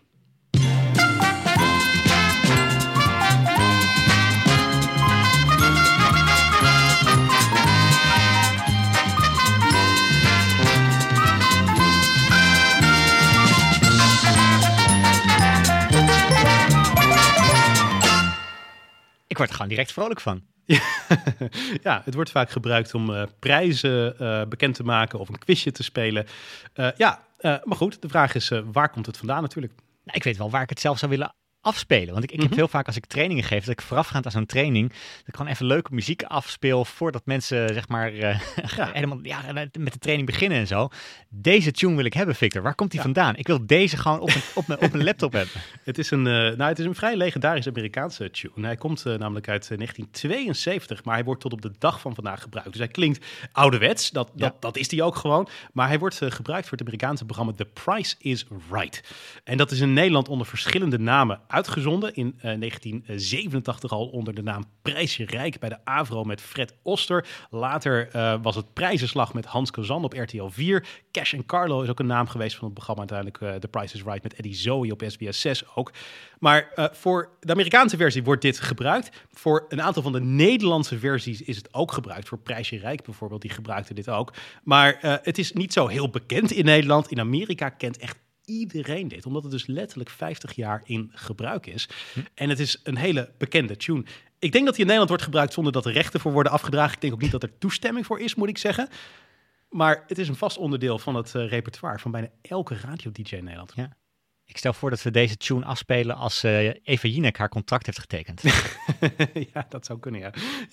Ik word er gewoon direct vrolijk van. Ja, het wordt vaak gebruikt om prijzen bekend te maken of een quizje te spelen. Maar goed, de vraag is, waar komt het vandaan natuurlijk? Nou, ik weet wel waar ik het zelf zou willen afspelen. Want ik heb heel vaak als ik trainingen geef, dat ik voorafgaand aan zo'n training, dat ik gewoon even leuke muziek afspeel voordat mensen zeg maar helemaal met de training beginnen en zo. Deze tune wil ik hebben, Victor. Waar komt die vandaan? Ik wil deze gewoon op mijn laptop hebben. Het is een vrij legendarische Amerikaanse tune. Hij komt namelijk uit 1972, maar hij wordt tot op de dag van vandaag gebruikt. Dus hij klinkt ouderwets, dat is die ook gewoon. Maar hij wordt gebruikt voor het Amerikaanse programma The Price is Right. En dat is in Nederland onder verschillende namen uitgezonden. In 1987 al onder de naam Prijsje Rijk bij de AVRO met Fred Oster. Later was het Prijzenslag met Hans Kazan op RTL 4. Cash and Carlo is ook een naam geweest van het programma uiteindelijk. The Price is Right met Eddie Zoe op SBS 6 ook. Maar voor de Amerikaanse versie wordt dit gebruikt. Voor een aantal van de Nederlandse versies is het ook gebruikt. Voor Prijsje Rijk bijvoorbeeld, die gebruikte dit ook. Maar het is niet zo heel bekend in Nederland. In Amerika kent echt iedereen dit, omdat het dus letterlijk 50 jaar in gebruik is. En het is een hele bekende tune. Ik denk dat die in Nederland wordt gebruikt zonder dat er rechten voor worden afgedragen. Ik denk ook niet dat er toestemming voor is, moet ik zeggen. Maar het is een vast onderdeel van het repertoire van bijna elke radio-dj in Nederland. Ja. Ik stel voor dat we deze tune afspelen als Eva Jinek haar contract heeft getekend. Ja, dat zou kunnen,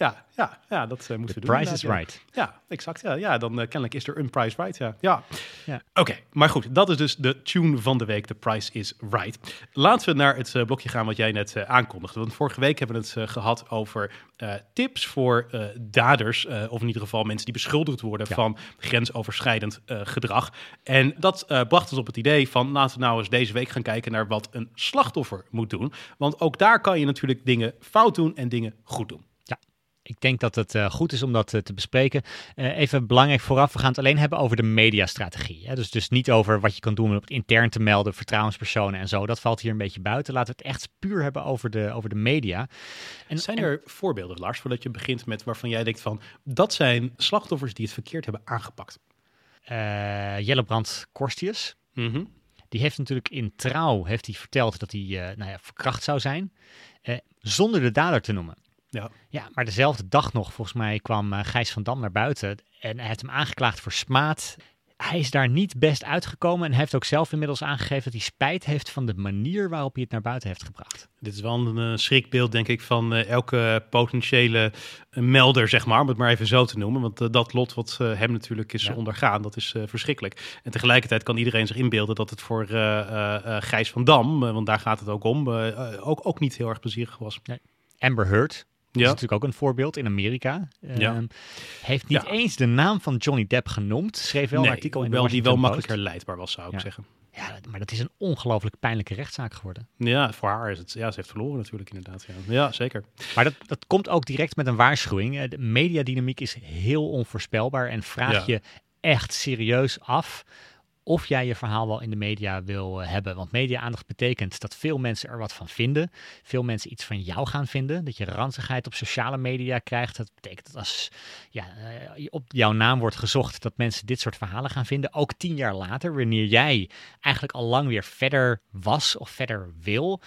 ja, dat moeten we The doen. Price is Right. Ja, exact. Ja, dan kennelijk is er een price right, ja. Ja. Oké, maar goed, dat is dus de tune van de week. The Price is Right. Laten we naar het blokje gaan wat jij net aankondigde. Want vorige week hebben we het gehad over tips voor daders, of in ieder geval mensen die beschuldigd worden van grensoverschrijdend gedrag. En dat bracht ons op het idee van, laten we nou eens deze week gaan kijken naar wat een slachtoffer moet doen. Want ook daar kan je natuurlijk dingen fout doen en dingen goed doen. Ik denk dat het goed is om dat te bespreken. Even belangrijk vooraf, we gaan het alleen hebben over de mediastrategie. Hè? Dus niet over wat je kan doen om het intern te melden, vertrouwenspersonen en zo. Dat valt hier een beetje buiten. Laten we het echt puur hebben over de media. Zijn er voorbeelden, Lars, voordat je begint met waarvan jij denkt van, dat zijn slachtoffers die het verkeerd hebben aangepakt? Jellebrand Korstius. Mm-hmm. Die heeft natuurlijk in Trouw verteld dat hij verkracht zou zijn, zonder de dader te noemen. Ja, maar dezelfde dag nog, volgens mij, kwam Gijs van Dam naar buiten en hij heeft hem aangeklaagd voor smaad. Hij is daar niet best uitgekomen en hij heeft ook zelf inmiddels aangegeven dat hij spijt heeft van de manier waarop hij het naar buiten heeft gebracht. Dit is wel een schrikbeeld, denk ik, van elke potentiële melder, zeg maar, om het maar even zo te noemen. Want dat lot wat hem natuurlijk is ondergaan, dat is verschrikkelijk. En tegelijkertijd kan iedereen zich inbeelden dat het voor Gijs van Dam, want daar gaat het ook om, ook niet heel erg plezierig was. Nee. Amber Heard. Dat is natuurlijk ook een voorbeeld in Amerika. Heeft niet eens de naam van Johnny Depp genoemd. Schreef wel een artikel in de Washington die wel Post. makkelijker leidbaar was, zou ik zeggen. Ja, maar dat is een ongelooflijk pijnlijke rechtszaak geworden. Ja, voor haar is het. Ja, ze heeft verloren natuurlijk inderdaad. Ja, zeker. Maar dat komt ook direct met een waarschuwing. De mediadynamiek is heel onvoorspelbaar en vraag je echt serieus af of jij je verhaal wel in de media wil hebben. Want media-aandacht betekent dat veel mensen er wat van vinden. Veel mensen iets van jou gaan vinden. Dat je ranzigheid op sociale media krijgt. Dat betekent dat als op jouw naam wordt gezocht, dat mensen dit soort verhalen gaan vinden. Ook 10 jaar later, wanneer jij eigenlijk al lang weer verder was of verder wil.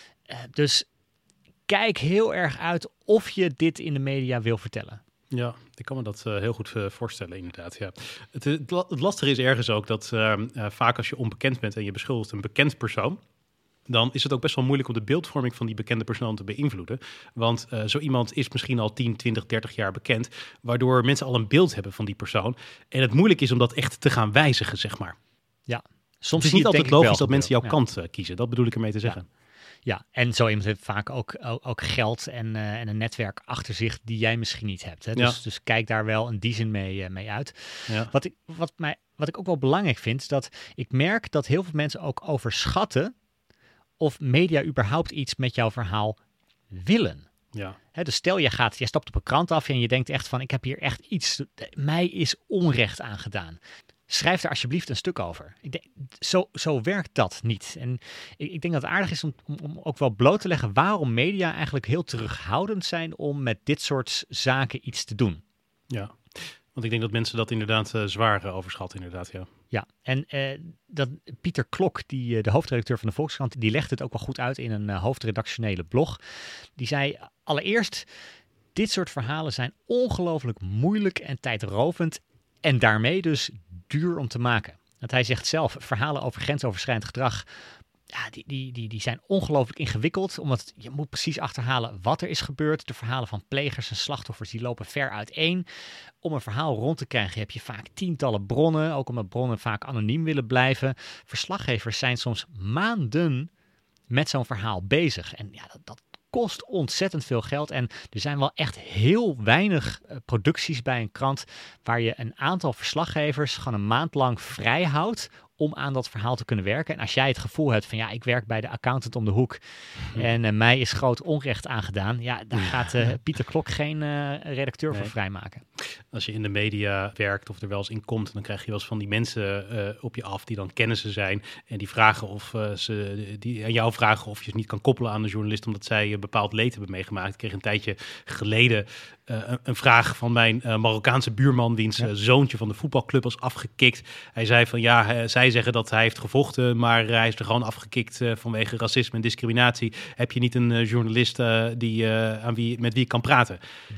Dus kijk heel erg uit of je dit in de media wil vertellen. Ja, ik kan me dat heel goed voorstellen, inderdaad. Ja. Het lastige is ergens ook dat vaak als je onbekend bent en je beschuldigt een bekend persoon, dan is het ook best wel moeilijk om de beeldvorming van die bekende persoon te beïnvloeden. Want zo iemand is misschien al 10, 20, 30 jaar bekend, waardoor mensen al een beeld hebben van die persoon. En het moeilijk is om dat echt te gaan wijzigen, zeg maar. Ja, soms het is niet altijd logisch dat mensen jouw kant kiezen. Dat bedoel ik ermee te zeggen. Ja, en zo iemand heeft vaak ook geld en een netwerk achter zich die jij misschien niet hebt. Hè? Dus kijk daar wel in die zin mee uit. Ja. Wat ik ook wel belangrijk vind, is dat ik merk dat heel veel mensen ook overschatten of media überhaupt iets met jouw verhaal willen. Ja. Dus stel, jij stapt op een krant af en je denkt echt van, ik heb hier echt iets, mij is onrecht aangedaan. Schrijf er alsjeblieft een stuk over. Ik denk, zo werkt dat niet. En ik denk dat het aardig is om ook wel bloot te leggen waarom media eigenlijk heel terughoudend zijn om met dit soort zaken iets te doen. Ja, want ik denk dat mensen dat inderdaad zwaar overschatten, inderdaad, ja. Ja, en dat Pieter Klok, de hoofdredacteur van de Volkskrant, die legt het ook wel goed uit in een hoofdredactionele blog. Die zei, allereerst, dit soort verhalen zijn ongelooflijk moeilijk en tijdrovend en daarmee dus duur om te maken. Want hij zegt zelf, verhalen over grensoverschrijdend gedrag, die zijn ongelooflijk ingewikkeld, omdat je moet precies achterhalen wat er is gebeurd. De verhalen van plegers en slachtoffers, die lopen ver uiteen. Om een verhaal rond te krijgen heb je vaak tientallen bronnen, ook omdat bronnen vaak anoniem willen blijven. Verslaggevers zijn soms maanden met zo'n verhaal bezig. En dat kost ontzettend veel geld en er zijn wel echt heel weinig producties bij een krant waar je een aantal verslaggevers gewoon een maand lang vrij houdt om aan dat verhaal te kunnen werken. En als jij het gevoel hebt van ik werk bij de accountant om de hoek en mij is groot onrecht aangedaan, daar gaat Pieter Klok geen redacteur voor vrijmaken. Als je in de media werkt of er wel eens in komt, dan krijg je wel eens van die mensen op je af die dan kennissen zijn en die vragen die aan jou vragen of je het niet kan koppelen aan de journalist omdat zij een bepaald leed hebben meegemaakt. Ik kreeg een tijdje geleden een vraag van mijn Marokkaanse buurman, wiens zoontje van de voetbalclub was afgekikt. Hij zei van zij zeggen dat hij heeft gevochten, maar hij is er gewoon afgekikt vanwege racisme en discriminatie. Heb je niet een journalist met wie ik kan praten? Ja.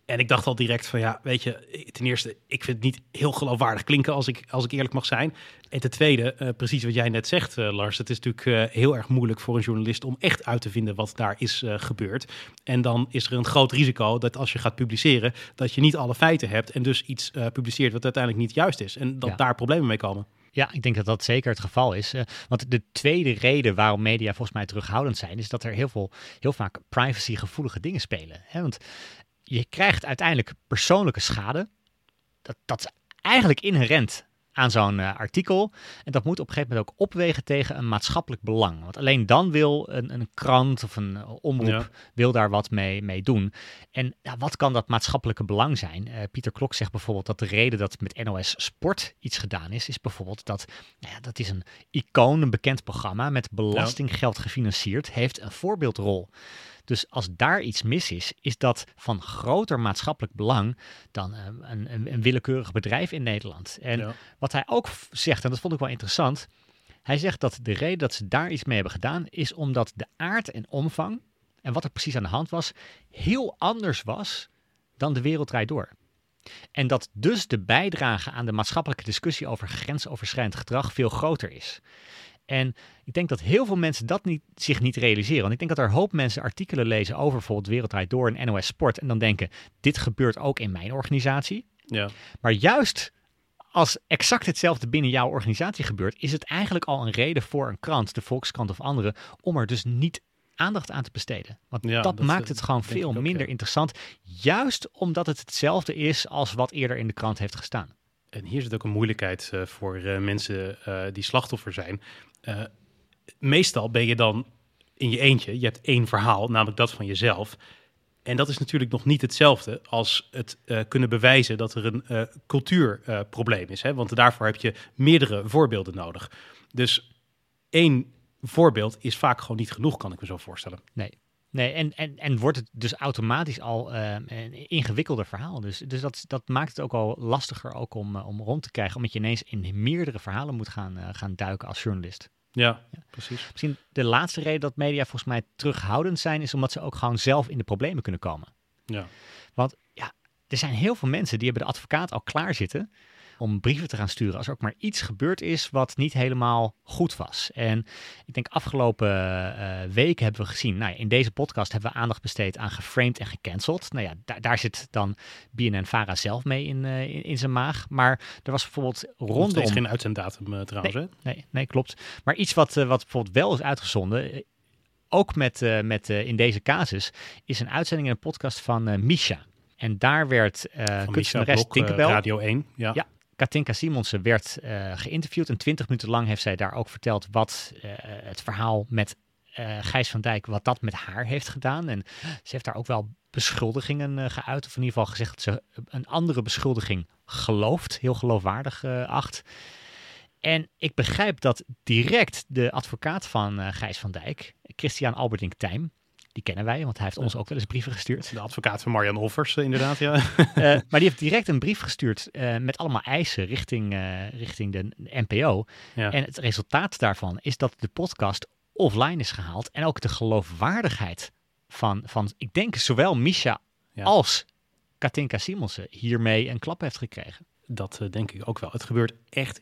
En ik dacht al direct van ja, weet je, ten eerste, ik vind het niet heel geloofwaardig klinken als ik eerlijk mag zijn. En ten tweede, precies wat jij net zegt, Lars, het is natuurlijk heel erg moeilijk voor een journalist om echt uit te vinden wat daar is gebeurd. En dan is er een groot risico dat als je gaat publiceren, dat je niet alle feiten hebt en dus iets publiceert wat uiteindelijk niet juist is. En dat daar problemen mee komen. Ja, ik denk dat dat zeker het geval is. Want de tweede reden waarom media volgens mij terughoudend zijn, is dat er heel vaak privacygevoelige dingen spelen. Hè? Want je krijgt uiteindelijk persoonlijke schade. Dat is eigenlijk inherent aan zo'n artikel. En dat moet op een gegeven moment ook opwegen tegen een maatschappelijk belang. Want alleen dan wil een krant of een omroep wil daar wat mee doen. En wat kan dat maatschappelijke belang zijn? Pieter Klok zegt bijvoorbeeld dat de reden dat met NOS Sport iets gedaan is bijvoorbeeld dat dat is een icoon, een bekend programma met belastinggeld gefinancierd, heeft een voorbeeldrol. Dus als daar iets mis is, is dat van groter maatschappelijk belang dan een willekeurig bedrijf in Nederland. En wat hij ook zegt, en dat vond ik wel interessant, hij zegt dat de reden dat ze daar iets mee hebben gedaan, is omdat de aard en omvang en wat er precies aan de hand was, heel anders was dan De Wereld Draait Door. En dat dus de bijdrage aan de maatschappelijke discussie over grensoverschrijdend gedrag veel groter is. En ik denk dat heel veel mensen dat zich niet realiseren. Want ik denk dat er een hoop mensen artikelen lezen over bijvoorbeeld Wereld Draait Door en NOS Sport. En dan denken, dit gebeurt ook in mijn organisatie. Ja. Maar juist als exact hetzelfde binnen jouw organisatie gebeurt, is het eigenlijk al een reden voor een krant, de Volkskrant of andere, om er dus niet aandacht aan te besteden. Want dat maakt het gewoon veel minder interessant. Juist omdat het hetzelfde is als wat eerder in de krant heeft gestaan. En hier zit ook een moeilijkheid voor mensen die slachtoffer zijn. Meestal ben je dan in je eentje. Je hebt één verhaal, namelijk dat van jezelf. En dat is natuurlijk nog niet hetzelfde als het kunnen bewijzen dat er een cultuurprobleem is. Hè? Want daarvoor heb je meerdere voorbeelden nodig. Dus één voorbeeld is vaak gewoon niet genoeg, kan ik me zo voorstellen. Nee, en wordt het dus automatisch al een ingewikkelder verhaal. Dus dat maakt het ook al lastiger ook om rond te krijgen, omdat je ineens in meerdere verhalen moet gaan duiken als journalist. Ja, precies. Misschien de laatste reden dat media volgens mij terughoudend zijn, is omdat ze ook gewoon zelf in de problemen kunnen komen. Ja. Want er zijn heel veel mensen die hebben de advocaat al klaar zitten om brieven te gaan sturen als er ook maar iets gebeurd is wat niet helemaal goed was. En ik denk afgelopen weken hebben we gezien, in deze podcast hebben we aandacht besteed aan geframed en gecanceld. Daar zit dan BNN-Vara zelf mee in zijn maag. Maar er was bijvoorbeeld rondom... Nog steeds geen uitzenddatum trouwens, hè? Nee, klopt. Maar iets wat bijvoorbeeld wel is uitgezonden, ook met in deze casus, is een uitzending in een podcast van Misha. En daar werd kunstenares Tinkerbell... Radio 1, ja. Katinka Simonsen werd geïnterviewd en 20 minuten lang heeft zij daar ook verteld wat het verhaal met Gijs van Dijk, wat dat met haar heeft gedaan. En ze heeft daar ook wel beschuldigingen geuit, of in ieder geval gezegd dat ze een andere beschuldiging gelooft, heel geloofwaardig acht. En ik begrijp dat direct de advocaat van Gijs van Dijk, Christian Albertink Tijm, die kennen wij, want hij heeft ons ook wel eens brieven gestuurd. De advocaat van Marian Hoffers, inderdaad, ja. Maar die heeft direct een brief gestuurd met allemaal eisen richting de NPO. Ja. En het resultaat daarvan is dat de podcast offline is gehaald. En ook de geloofwaardigheid van ik denk, zowel Misha als Katinka Simonsen hiermee een klap heeft gekregen. Dat denk ik ook wel. Het gebeurt echt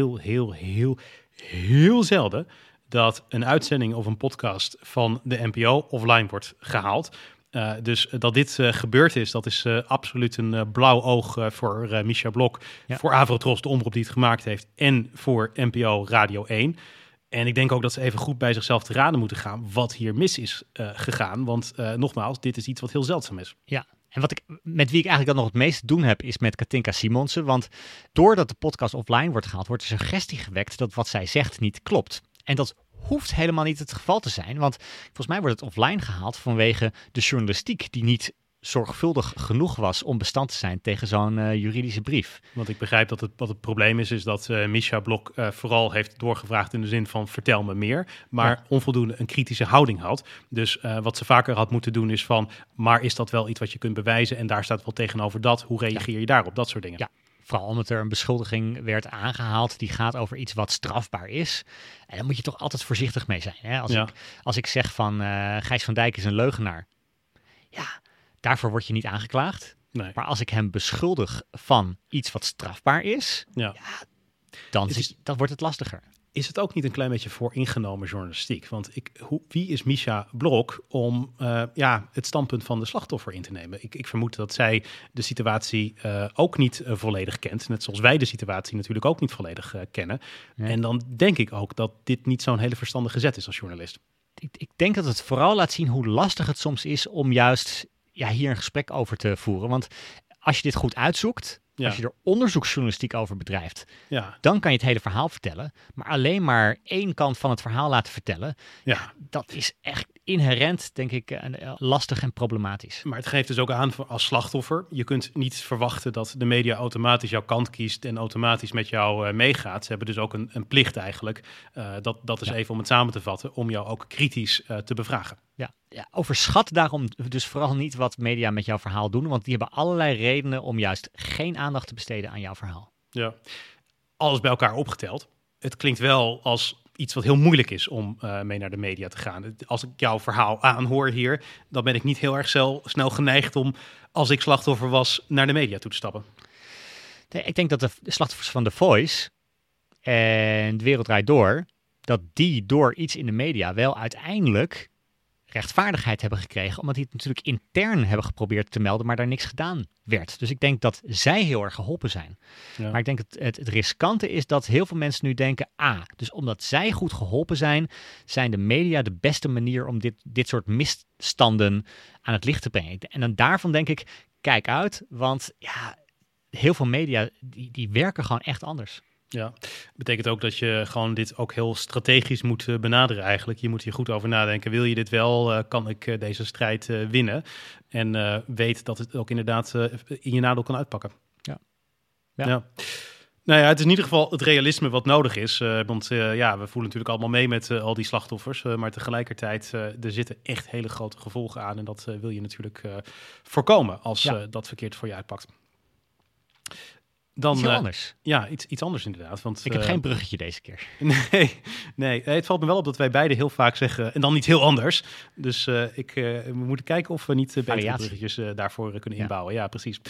heel zelden dat een uitzending of een podcast van de NPO offline wordt gehaald. Dus dat dit gebeurd is, dat is absoluut een blauw oog voor Misha Blok, voor Avrotros, de omroep die het gemaakt heeft, en voor NPO Radio 1. En ik denk ook dat ze even goed bij zichzelf te raden moeten gaan wat hier mis is gegaan. Want nogmaals, dit is iets wat heel zeldzaam is. Ja. En met wie ik eigenlijk dan nog het meest te doen heb, is met Katinka Simonsen. Want doordat de podcast offline wordt gehaald, wordt de suggestie gewekt dat wat zij zegt niet klopt. En dat hoeft helemaal niet het geval te zijn. Want volgens mij wordt het offline gehaald vanwege de journalistiek die niet zorgvuldig genoeg was om bestand te zijn tegen zo'n juridische brief. Want ik begrijp dat wat het probleem is dat Misha Blok vooral heeft doorgevraagd in de zin van vertel me meer, maar onvoldoende een kritische houding had. Dus wat ze vaker had moeten doen is van, maar is dat wel iets wat je kunt bewijzen en daar staat wel tegenover dat, hoe reageer je daarop, dat soort dingen. Ja. Vooral omdat er een beschuldiging werd aangehaald die gaat over iets wat strafbaar is. En daar moet je toch altijd voorzichtig mee zijn. Hè? Als ik zeg van Gijs van Dijk is een leugenaar. Ja, daarvoor word je niet aangeklaagd. Nee. Maar als ik hem beschuldig van iets wat strafbaar is, Ja. dan dan wordt het lastiger. Is het ook niet een klein beetje vooringenomen journalistiek? Want wie is Misha Blok om het standpunt van de slachtoffer in te nemen? Ik vermoed dat zij de situatie ook niet volledig kent. Net zoals wij de situatie natuurlijk ook niet volledig kennen. Ja. En dan denk ik ook dat dit niet zo'n hele verstandige zet is als journalist. Ik denk dat het vooral laat zien hoe lastig het soms is om juist hier een gesprek over te voeren. Want als je dit goed uitzoekt, als je er onderzoeksjournalistiek over bedrijft, dan kan je het hele verhaal vertellen. Maar alleen maar één kant van het verhaal laten vertellen, dat is echt inherent, denk ik, lastig en problematisch. Maar het geeft dus ook aan als slachtoffer. Je kunt niet verwachten dat de media automatisch jouw kant kiest en automatisch met jou meegaat. Ze hebben dus ook een plicht eigenlijk. Dat is even om het samen te vatten, om jou ook kritisch te bevragen. Ja, overschat daarom dus vooral niet wat media met jouw verhaal doen, want die hebben allerlei redenen om juist geen aandacht te besteden aan jouw verhaal. Ja, alles bij elkaar opgeteld. Het klinkt wel als iets wat heel moeilijk is om mee naar de media te gaan. Als ik jouw verhaal aanhoor hier, dan ben ik niet heel erg snel geneigd om, als ik slachtoffer was, naar de media toe te stappen. Nee, ik denk dat de slachtoffers van The Voice en De Wereld Draait Door, dat die door iets in de media wel uiteindelijk rechtvaardigheid hebben gekregen, omdat die het natuurlijk intern hebben geprobeerd te melden, maar daar niks gedaan werd. Dus ik denk dat zij heel erg geholpen zijn. Ja. Maar ik denk dat het riskante is dat heel veel mensen nu denken, dus omdat zij goed geholpen zijn de media de beste manier om dit soort misstanden aan het licht te brengen. En dan daarvan denk ik, kijk uit, want heel veel media die werken gewoon echt anders. Ja, betekent ook dat je gewoon dit ook heel strategisch moet benaderen eigenlijk. Je moet hier goed over nadenken. Wil je dit wel, kan ik deze strijd winnen? En weet dat het ook inderdaad in je nadeel kan uitpakken. Ja. Nou ja, het is in ieder geval het realisme wat nodig is. Want we voelen natuurlijk allemaal mee met al die slachtoffers. Maar tegelijkertijd, er zitten echt hele grote gevolgen aan. En dat wil je natuurlijk voorkomen als dat verkeerd voor je uitpakt. Dan, iets heel anders. Ja, iets anders inderdaad. Want, ik heb geen bruggetje deze keer. Nee, het valt me wel op dat wij beide heel vaak zeggen, en dan niet heel anders. Dus we moeten kijken of we niet betere bruggetjes daarvoor kunnen inbouwen. Ja, precies.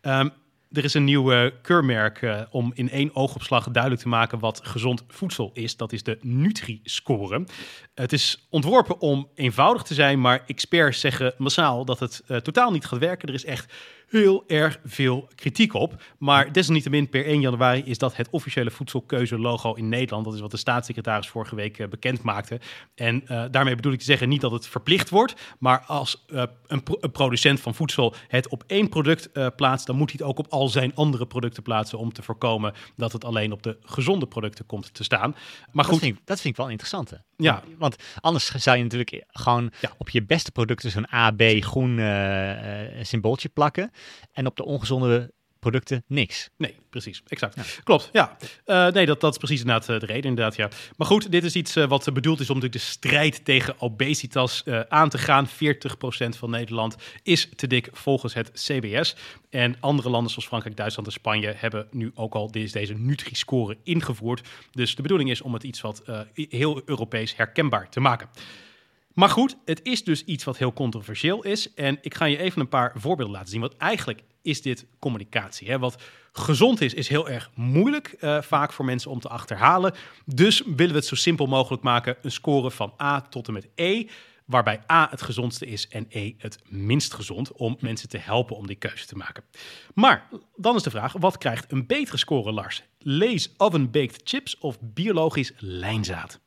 Er is een nieuw keurmerk om in één oogopslag duidelijk te maken wat gezond voedsel is. Dat is de Nutri-score. Het is ontworpen om eenvoudig te zijn, maar experts zeggen massaal dat het totaal niet gaat werken. Er is echt heel erg veel kritiek op. Maar desalniettemin per 1 januari is dat het officiële voedselkeuze-logo in Nederland. Dat is wat de staatssecretaris vorige week bekend maakte. En daarmee bedoel ik te zeggen niet dat het verplicht wordt. Maar als een producent van voedsel het op één product plaatst, dan moet hij het ook op al zijn andere producten plaatsen om te voorkomen dat het alleen op de gezonde producten komt te staan. Maar goed, dat vind ik wel interessant. Hè? Ja. Want anders zou je natuurlijk gewoon op je beste producten zo'n A, B groen symbooltje plakken. En op de ongezonde producten niks. Nee, precies. Exact. Ja. Klopt, ja. Dat is precies inderdaad de reden, inderdaad, ja. Maar goed, dit is iets wat bedoeld is om de strijd tegen obesitas aan te gaan. 40% van Nederland is te dik volgens het CBS. En andere landen zoals Frankrijk, Duitsland en Spanje hebben nu ook al deze Nutri-score ingevoerd. Dus de bedoeling is om het iets wat heel Europees herkenbaar te maken. Maar goed, het is dus iets wat heel controversieel is. En ik ga je even een paar voorbeelden laten zien. Want eigenlijk is dit communicatie. Hè? Wat gezond is heel erg moeilijk vaak voor mensen om te achterhalen. Dus willen we het zo simpel mogelijk maken. Een score van A tot en met E. Waarbij A het gezondste is en E het minst gezond. Om mensen te helpen om die keuze te maken. Maar dan is de vraag, wat krijgt een betere score, Lars? Lay's oven-baked chips of biologisch lijnzaad?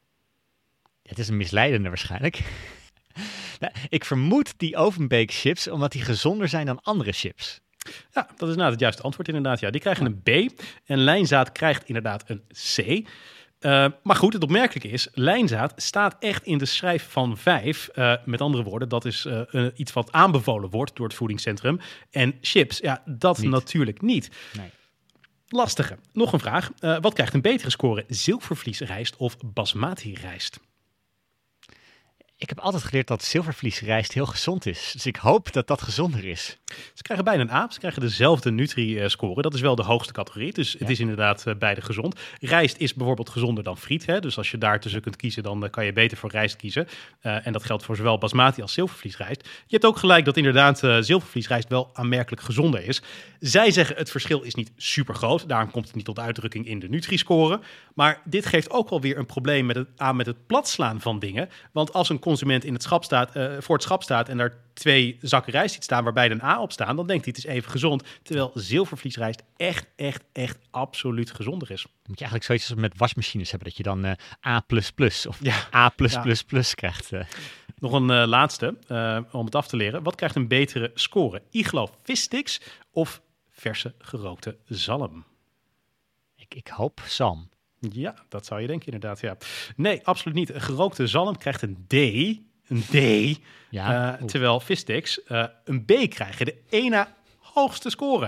Het is een misleidende waarschijnlijk. Nou, ik vermoed die ovenbake chips, omdat die gezonder zijn dan andere chips. Ja, dat is inderdaad het juiste antwoord inderdaad. Ja, die krijgen een B en lijnzaad krijgt inderdaad een C. Maar goed, het opmerkelijke is, lijnzaad staat echt in de schijf van 5. Met andere woorden, dat is iets wat aanbevolen wordt door het voedingscentrum. En chips, dat niet. Natuurlijk niet. Nee. Lastige. Nog een vraag. Wat krijgt een betere score? Zilvervliesrijst of basmati rijst? Ik heb altijd geleerd dat zilvervliesrijst heel gezond is. Dus ik hoop dat dat gezonder is. Ze krijgen bijna een A. Ze krijgen dezelfde Nutri-score. Dat is wel de hoogste categorie. Dus het is inderdaad beide gezond. Rijst is bijvoorbeeld gezonder dan friet. Hè? Dus als je daar tussen kunt kiezen, dan kan je beter voor rijst kiezen. En dat geldt voor zowel basmati als zilvervliesrijst. Je hebt ook gelijk dat inderdaad zilvervliesrijst wel aanmerkelijk gezonder is. Zij zeggen het verschil is niet super groot. Daarom komt het niet tot uitdrukking in de Nutri-score. Maar dit geeft ook wel weer een probleem met het platslaan van dingen. Want als een consument in het schap staat, voor het schap staat en daar 2 zakken rijst ziet staan waarbij een A op staan, dan denkt hij het is even gezond. Terwijl zilvervliesrijst echt absoluut gezonder is. Moet je eigenlijk zoiets als met wasmachines hebben, dat je dan A++ of A+++ krijgt. Nog een laatste, om het af te leren. Wat krijgt een betere score? Iglo Vissticks of verse gerookte zalm? Ik hoop zalm. Ja, dat zou je denken inderdaad, ja. Nee, absoluut niet. Een gerookte zalm krijgt een D. Een D. Ja, terwijl vissticks een B krijgen. De ene hoogste score.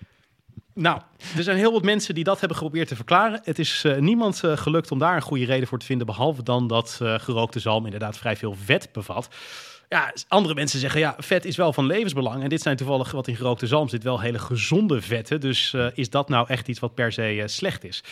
Nou, er zijn heel wat mensen die dat hebben geprobeerd te verklaren. Het is niemand gelukt om daar een goede reden voor te vinden, behalve dan dat gerookte zalm inderdaad vrij veel vet bevat. Ja, andere mensen zeggen, ja, vet is wel van levensbelang. En dit zijn toevallig wat in gerookte zalm zit, wel hele gezonde vetten. Dus is dat nou echt iets wat per se slecht is?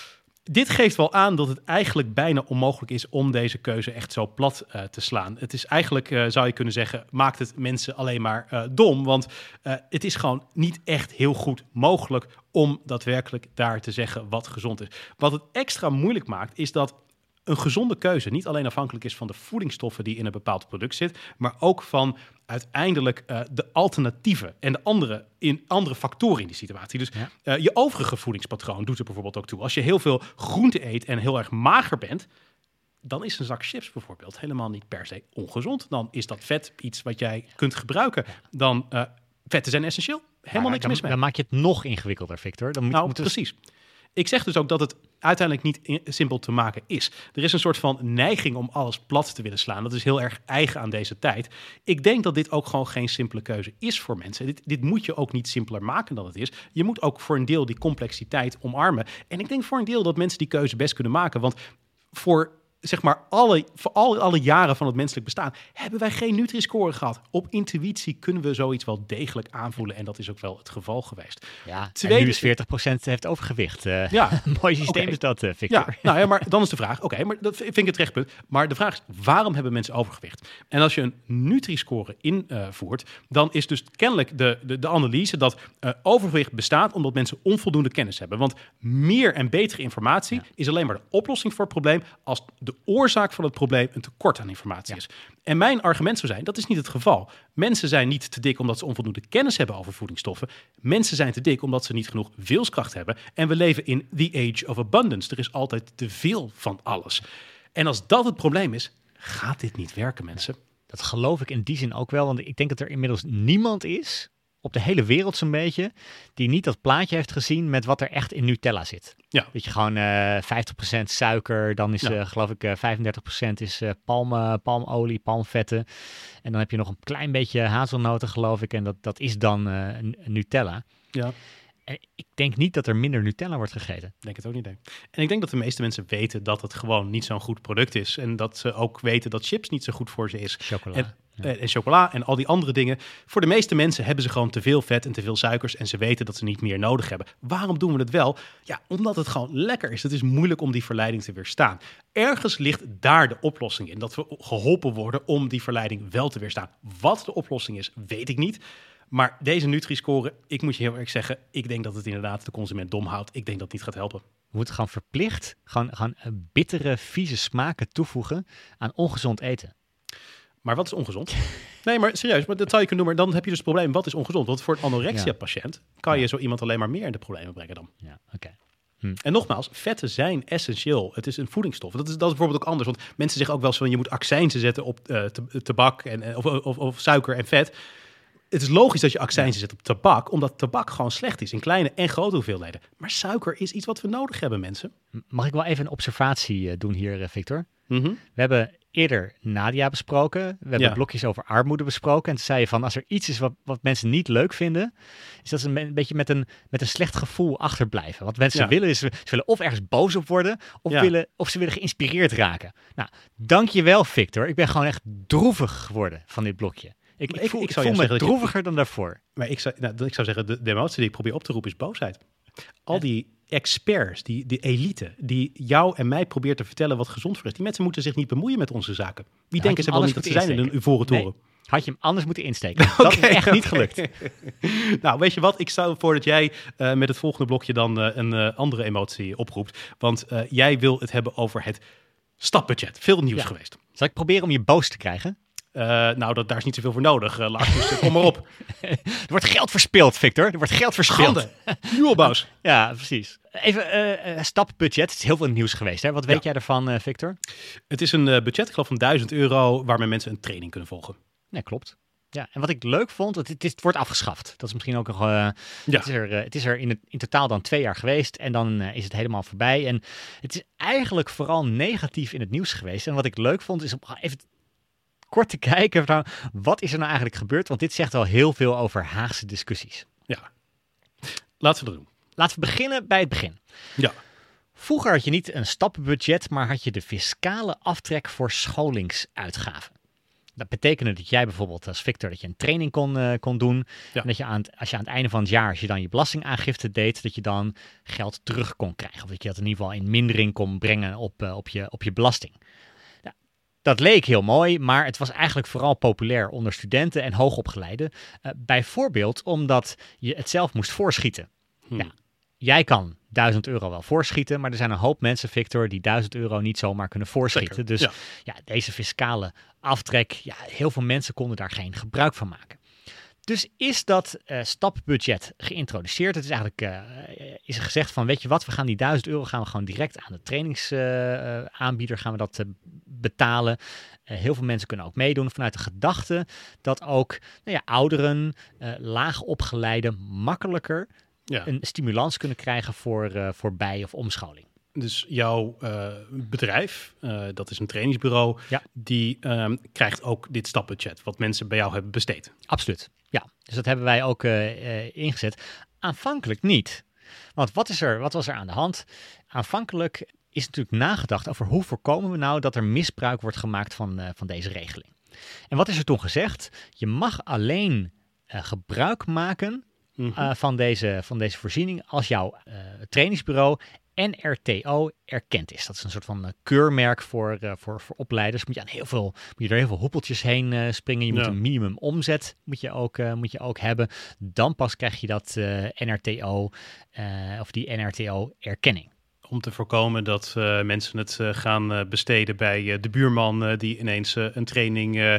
Dit geeft wel aan dat het eigenlijk bijna onmogelijk is om deze keuze echt zo plat te slaan. Het is eigenlijk, zou je kunnen zeggen, maakt het mensen alleen maar dom. Want het is gewoon niet echt heel goed mogelijk om daadwerkelijk daar te zeggen wat gezond is. Wat het extra moeilijk maakt, is dat een gezonde keuze niet alleen afhankelijk is van de voedingsstoffen die in een bepaald product zit, maar ook van uiteindelijk de alternatieven en de andere factoren in die situatie. Dus je overige voedingspatroon doet er bijvoorbeeld ook toe. Als je heel veel groente eet en heel erg mager bent, dan is een zak chips bijvoorbeeld helemaal niet per se ongezond. Dan is dat vet iets wat jij kunt gebruiken. Dan vetten zijn essentieel. Helemaal niks mis mee. Dan maak je het nog ingewikkelder, Victor. Dan precies. Ik zeg dus ook dat het uiteindelijk niet simpel te maken is. Er is een soort van neiging om alles plat te willen slaan. Dat is heel erg eigen aan deze tijd. Ik denk dat dit ook gewoon geen simpele keuze is voor mensen. Dit moet je ook niet simpeler maken dan het is. Je moet ook voor een deel die complexiteit omarmen. En ik denk voor een deel dat mensen die keuze best kunnen maken. Want voor zeg maar alle jaren van het menselijk bestaan hebben wij geen Nutri-score gehad. Op intuïtie kunnen we zoiets wel degelijk aanvoelen. En dat is ook wel het geval geweest. Ja, en nu is 40% heeft overgewicht. Mooi systeem is dat, Victor. Ja, maar dan is de vraag, maar dat vind ik het terecht punt. Maar de vraag is, waarom hebben mensen overgewicht? En als je een Nutri-score invoert, dan is dus kennelijk de analyse dat overgewicht bestaat omdat mensen onvoldoende kennis hebben. Want meer en betere informatie is alleen maar de oplossing voor het probleem als de oorzaak van het probleem een tekort aan informatie is. En mijn argument zou zijn, dat is niet het geval. Mensen zijn niet te dik omdat ze onvoldoende kennis hebben over voedingsstoffen. Mensen zijn te dik omdat ze niet genoeg wilskracht hebben. En we leven in the age of abundance. Er is altijd te veel van alles. En als dat het probleem is, gaat dit niet werken, mensen. Dat geloof ik in die zin ook wel, want ik denk dat er inmiddels niemand is op de hele wereld zo'n beetje, die niet dat plaatje heeft gezien met wat er echt in Nutella zit. Ja. Dat je gewoon 50% suiker, dan is geloof ik 35% is palmolie, palmvetten. En dan heb je nog een klein beetje hazelnoten, geloof ik. En dat is dan Nutella. Ja. En ik denk niet dat er minder Nutella wordt gegeten. Ik denk het ook niet, nee. En ik denk dat de meeste mensen weten dat het gewoon niet zo'n goed product is. En dat ze ook weten dat chips niet zo goed voor ze is. Chocola. En chocola en al die andere dingen. Voor de meeste mensen hebben ze gewoon te veel vet en te veel suikers. En ze weten dat ze niet meer nodig hebben. Waarom doen we het wel? Ja, omdat het gewoon lekker is. Het is moeilijk om die verleiding te weerstaan. Ergens ligt daar de oplossing in. Dat we geholpen worden om die verleiding wel te weerstaan. Wat de oplossing is, weet ik niet. Maar deze Nutri-score, ik moet je heel erg zeggen, ik denk dat het inderdaad de consument dom houdt. Ik denk dat het niet gaat helpen. We moeten gewoon verplicht gaan bittere, vieze smaken toevoegen aan ongezond eten. Maar wat is ongezond? Nee, maar serieus, maar dat zou je kunnen doen. Maar dan heb je dus het probleem, wat is ongezond? Want voor een anorexia-patiënt kan je zo iemand alleen maar meer in de problemen brengen dan. Ja, oké. En nogmaals, vetten zijn essentieel. Het is een voedingsstof. Dat is bijvoorbeeld ook anders. Want mensen zeggen ook wel eens van, je moet accijnzen zetten op tabak of suiker en vet. Het is logisch dat je accijnzen zet op tabak, omdat tabak gewoon slecht is in kleine en grote hoeveelheden. Maar suiker is iets wat we nodig hebben, mensen. Mag ik wel even een observatie doen hier, Victor? Mhm. We hebben eerder Nadia besproken. We hebben blokjes over armoede besproken. En toen zei je van, als er iets is wat mensen niet leuk vinden, is dat ze een beetje met een slecht gevoel achterblijven. Wat mensen willen is, ze willen of ergens boos op worden, of ze willen geïnspireerd raken. Nou, dankjewel Victor. Ik ben gewoon echt droevig geworden van dit blokje. Ik voel me droeviger dan daarvoor. Maar ik zou zeggen, de emotie die ik probeer op te roepen is boosheid. Al die experts, die elite, die jou en mij probeert te vertellen wat gezond voor is. Die mensen moeten zich niet bemoeien met onze zaken. Wie denken ze wel niet dat ze zijn in een Ivoren Toren? Nee, had je hem anders moeten insteken. Dat is echt niet gelukt. Nou, weet je wat? Ik stel voor dat jij met het volgende blokje dan een andere emotie oproept. Want jij wil het hebben over het stapbudget. Veel nieuws geweest. Zal ik proberen om je boos te krijgen? Daar is niet zoveel voor nodig, Lars. Dus kom maar op. Er wordt geld verspild, Victor. Er wordt geld verspild. Nu al boos. Ja, precies. Even stapbudget. Het is heel veel nieuws geweest. Hè? Wat weet jij ervan, Victor? Het is een budget, ik geloof van €1000, waarmee mensen een training kunnen volgen. Ja, klopt. Ja, en wat ik leuk vond, het wordt afgeschaft. Dat is misschien ook nog... Het is er in totaal dan 2 jaar geweest en dan is het helemaal voorbij. En het is eigenlijk vooral negatief in het nieuws geweest. En wat ik leuk vond, is om even kort te kijken van, wat is er nou eigenlijk gebeurd? Want dit zegt wel heel veel over Haagse discussies. Ja, laten we dat doen. Laten we beginnen bij het begin. Ja. Vroeger had je niet een stappenbudget, maar had je de fiscale aftrek voor scholingsuitgaven. Dat betekende dat jij bijvoorbeeld als Victor dat je een training kon doen. Ja. En dat als je aan het einde van het jaar, als je dan je belastingaangifte deed, dat je dan geld terug kon krijgen. Of dat je dat in ieder geval in mindering kon brengen op je belasting. Nou, dat leek heel mooi, maar het was eigenlijk vooral populair onder studenten en hoogopgeleiden. Bijvoorbeeld omdat je het zelf moest voorschieten. Ja, jij kan €1000 wel voorschieten, maar er zijn een hoop mensen, Victor, die €1000 niet zomaar kunnen voorschieten. Zeker, dus deze fiscale aftrek, heel veel mensen konden daar geen gebruik van maken. Dus is dat stapbudget geïntroduceerd. Het is eigenlijk is er gezegd van, weet je wat, we gaan die €1000 gaan we gewoon direct aan de trainingsaanbieder gaan we dat betalen. Heel veel mensen kunnen ook meedoen vanuit de gedachte dat ook ouderen, laag opgeleiden, makkelijker een stimulans kunnen krijgen voor bij- of omscholing. Dus jouw bedrijf, dat is een trainingsbureau, die krijgt ook dit stapbudget, wat mensen bij jou hebben besteed. Absoluut, ja. Dus dat hebben wij ook ingezet. Aanvankelijk niet. Want wat was er aan de hand? Aanvankelijk is natuurlijk nagedacht over hoe voorkomen we nou dat er misbruik wordt gemaakt van deze regeling. En wat is er toen gezegd? Je mag alleen gebruik maken van deze voorziening als jouw trainingsbureau NRTO erkend is. Dat is een soort van keurmerk voor opleiders. Moet je er heel veel hoepeltjes heen springen. Je moet een minimum omzet moet je ook hebben. Dan pas krijg je dat NRTO of die NRTO erkenning. Om te voorkomen dat mensen het gaan besteden bij de buurman die ineens een training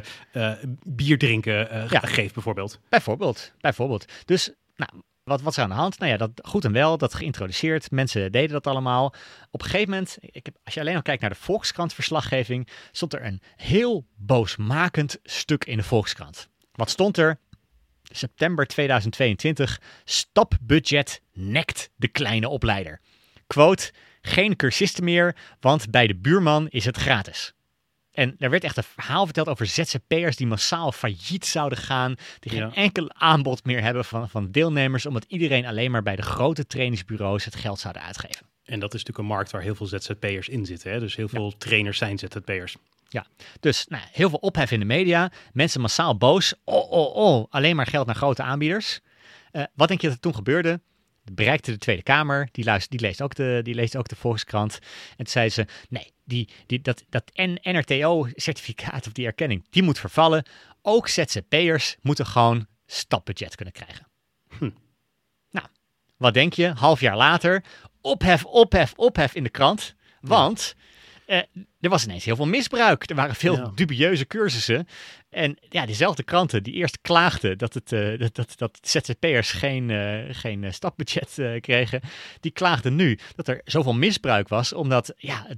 bier drinken geeft bijvoorbeeld. Bijvoorbeeld. Dus wat is er aan de hand? Dat goed en wel, dat geïntroduceerd. Mensen deden dat allemaal. Op een gegeven moment, als je alleen al kijkt naar de Volkskrant-verslaggeving, stond er een heel boosmakend stuk in de Volkskrant. Wat stond er? September 2022. Stapbudget nekt de kleine opleider. Quote, geen cursisten meer, want bij de buurman is het gratis. En er werd echt een verhaal verteld over ZZP'ers die massaal failliet zouden gaan. Die geen enkel aanbod meer hebben van deelnemers. Omdat iedereen alleen maar bij de grote trainingsbureaus het geld zouden uitgeven. En dat is natuurlijk een markt waar heel veel ZZP'ers in zitten. Hè? Dus heel veel trainers zijn ZZP'ers. Ja, dus heel veel ophef in de media. Mensen massaal boos. Alleen maar geld naar grote aanbieders. Wat denk je dat er toen gebeurde? Bereikte de Tweede Kamer, die leest ook de Volkskrant. En toen zei ze, nee, dat NRTO-certificaat of die erkenning, die moet vervallen. Ook ZZP'ers moeten gewoon stapbudget kunnen krijgen. Nou, wat denk je? Half jaar later, ophef in de krant. Want er was ineens heel veel misbruik. Er waren veel dubieuze cursussen. En diezelfde kranten die eerst klaagden dat ZZP'ers geen stapbudget kregen, die klaagden nu dat er zoveel misbruik was, omdat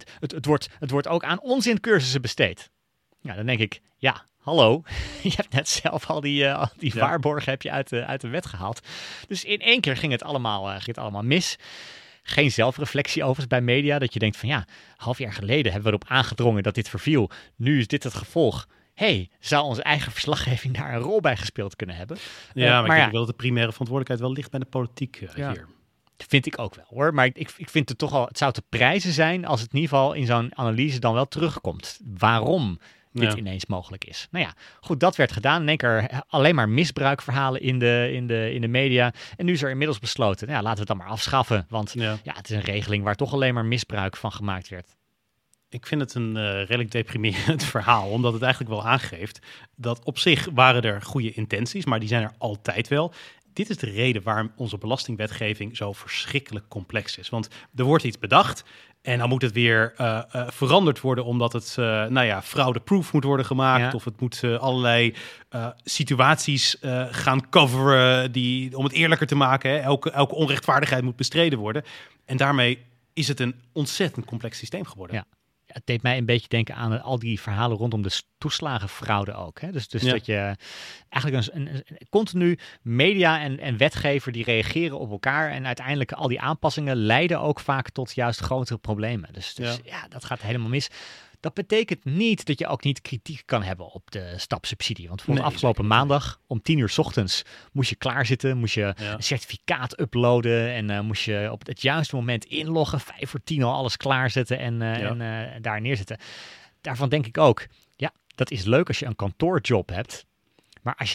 het wordt ook aan onzincursussen besteed. Nou, dan denk ik, hallo, je hebt net zelf al die waarborgen heb je uit de wet gehaald. Dus in één keer ging het allemaal mis. geen zelfreflectie overigens bij media. Dat je denkt van een half jaar geleden hebben we erop aangedrongen dat dit verviel. Nu is dit het gevolg. Zou onze eigen verslaggeving daar een rol bij gespeeld kunnen hebben? Ja, maar ik denk wel dat de primaire verantwoordelijkheid wel ligt bij de politiek hier. Vind ik ook wel hoor. Maar ik vind het toch al, het zou te prijzen zijn als het in ieder geval in zo'n analyse dan wel terugkomt. Waarom dit ineens mogelijk is. Nou ja, goed, dat werd gedaan. In één keer alleen maar misbruikverhalen in de media. En nu is er inmiddels besloten, laten we het dan maar afschaffen. Want het is een regeling waar toch alleen maar misbruik van gemaakt werd. Ik vind het een redelijk deprimerend verhaal, omdat het eigenlijk wel aangeeft dat op zich waren er goede intenties, maar die zijn er altijd wel. Dit is de reden waarom onze belastingwetgeving zo verschrikkelijk complex is. Want er wordt iets bedacht en dan moet het weer veranderd worden omdat het fraude-proof moet worden gemaakt. Of het moet allerlei situaties gaan coveren om het eerlijker te maken. Hè? Elke onrechtvaardigheid moet bestreden worden. En daarmee is het een ontzettend complex systeem geworden. Ja. Het deed mij een beetje denken aan al die verhalen rondom de toeslagenfraude ook. Hè? Dus dat je eigenlijk een continu media en wetgever die reageren op elkaar. En uiteindelijk al die aanpassingen leiden ook vaak tot juist grotere problemen. Dus dat gaat helemaal mis. Dat betekent niet dat je ook niet kritiek kan hebben op de stapsubsidie. Want afgelopen maandag om 10:00 ochtends moest je klaarzitten. Moest je een certificaat uploaden. En moest je op het juiste moment inloggen. 9:55 al alles klaarzetten en daar neerzetten. Daarvan denk ik ook, dat is leuk als je een kantoorjob hebt. Maar als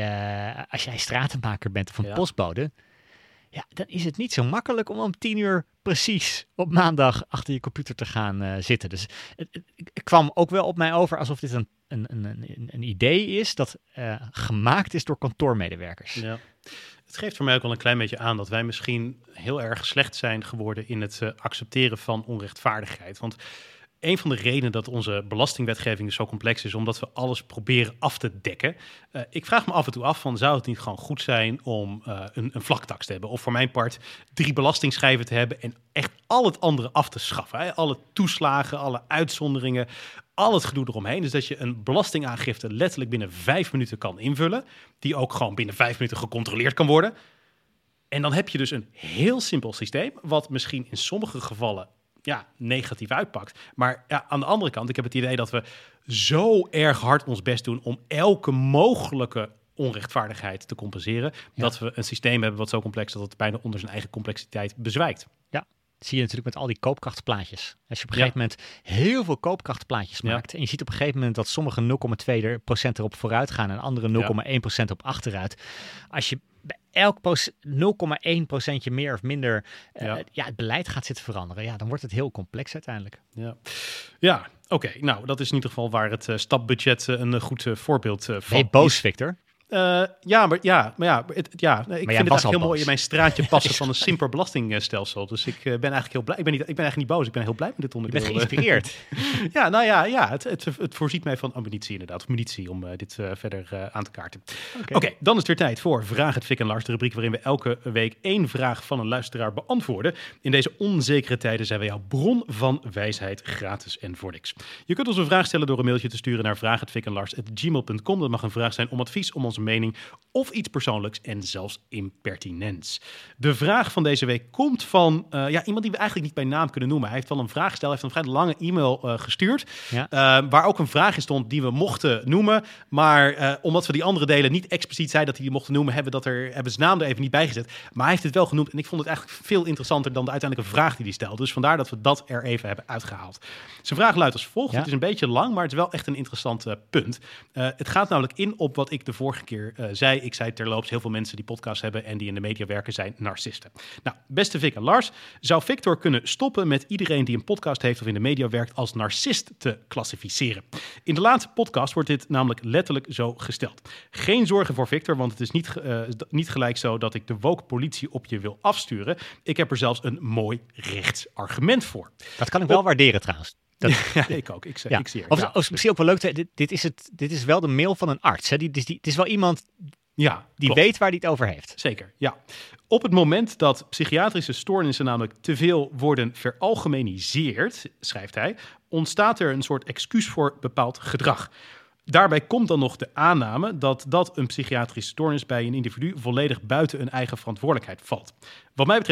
jij stratenmaker bent of een postbode, dan is het niet zo makkelijk om 10:00 precies op maandag achter je computer te gaan zitten. Dus het kwam ook wel op mij over alsof dit een idee is dat gemaakt is door kantoormedewerkers. Ja. Het geeft voor mij ook wel een klein beetje aan dat wij misschien heel erg slecht zijn geworden in het accepteren van onrechtvaardigheid. Want een van de redenen dat onze belastingwetgeving zo complex is, omdat we alles proberen af te dekken. Ik vraag me af en toe af zou het niet gewoon goed zijn om een vlaktax te hebben? Of voor mijn part 3 belastingschijven te hebben en echt al het andere af te schaffen. Hè? Alle toeslagen, alle uitzonderingen, al het gedoe eromheen. Dus dat je een belastingaangifte letterlijk binnen 5 minuten kan invullen. Die ook gewoon binnen 5 minuten gecontroleerd kan worden. En dan heb je dus een heel simpel systeem, wat misschien in sommige gevallen negatief uitpakt. Maar aan de andere kant, ik heb het idee dat we zo erg hard ons best doen om elke mogelijke onrechtvaardigheid te compenseren, dat we een systeem hebben wat zo complex is dat het bijna onder zijn eigen complexiteit bezwijkt. Ja. Dat zie je natuurlijk met al die koopkrachtplaatjes. Als je op een gegeven moment heel veel koopkrachtplaatjes maakt en je ziet op een gegeven moment dat sommige 0,2% erop vooruit gaan en andere 0,1% op achteruit. Als je bij elk 0,1% meer of minder het beleid gaat zitten veranderen, dan wordt het heel complex uiteindelijk. Ja, oké. Nou, dat is in ieder geval waar het stapbudget een goed voorbeeld van Ben je boos, Victor? Ik vind het eigenlijk heel mooi in mijn straatje passen van een simper belastingstelsel. Dus ik ben eigenlijk heel blij. Ik ben eigenlijk niet boos, ik ben heel blij met dit onderdeel. Je bent geïnspireerd. Het voorziet mij van ammunitie inderdaad. Of munitie om dit verder aan te kaarten. Oké, dan is het weer tijd voor Vraag het Fik en Lars, de rubriek waarin we elke week 1 vraag van een luisteraar beantwoorden. In deze onzekere tijden zijn wij jouw bron van wijsheid, gratis en voor niks. Je kunt ons een vraag stellen door een mailtje te sturen naar vraaghetfikenlars@gmail.com. Dat mag een vraag zijn om advies, om onze mening of iets persoonlijks en zelfs impertinents. De vraag van deze week komt van iemand die we eigenlijk niet bij naam kunnen noemen. Hij heeft wel een vraag gesteld, hij heeft een vrij lange e-mail gestuurd, waar ook een vraag in stond die we mochten noemen, maar omdat we die andere delen niet expliciet zeiden dat hij die mochten noemen, hebben zijn naam er even niet bij gezet. Maar hij heeft het wel genoemd en ik vond het eigenlijk veel interessanter dan de uiteindelijke vraag die hij stelde. Dus vandaar dat we dat er even hebben uitgehaald. Zijn vraag luidt als volgt. Het is een beetje lang, maar het is wel echt een interessant punt. Het gaat namelijk in op wat ik de vorige keer zei. Ik zei terloops, heel veel mensen die podcasts hebben en die in de media werken zijn narcisten. Nou, beste Vic en Lars, zou Victor kunnen stoppen met iedereen die een podcast heeft of in de media werkt als narcist te klassificeren? In de laatste podcast wordt dit namelijk letterlijk zo gesteld. Geen zorgen voor Victor, want het is niet gelijk zo dat ik de woke politie op je wil afsturen. Ik heb er zelfs een mooi rechtsargument voor. Dat kan ik wel waarderen trouwens. Ik ook. Ik zie er. Of misschien ook wel leuk, dit is wel de mail van een arts. Hè? Het is wel iemand die weet waar hij het over heeft. Zeker, ja. Op het moment dat psychiatrische stoornissen namelijk te veel worden veralgemeniseerd, schrijft hij, ontstaat er een soort excuus voor bepaald gedrag. Daarbij komt dan nog de aanname dat een psychiatrische stoornis bij een individu volledig buiten een eigen verantwoordelijkheid valt. Wat mij betreft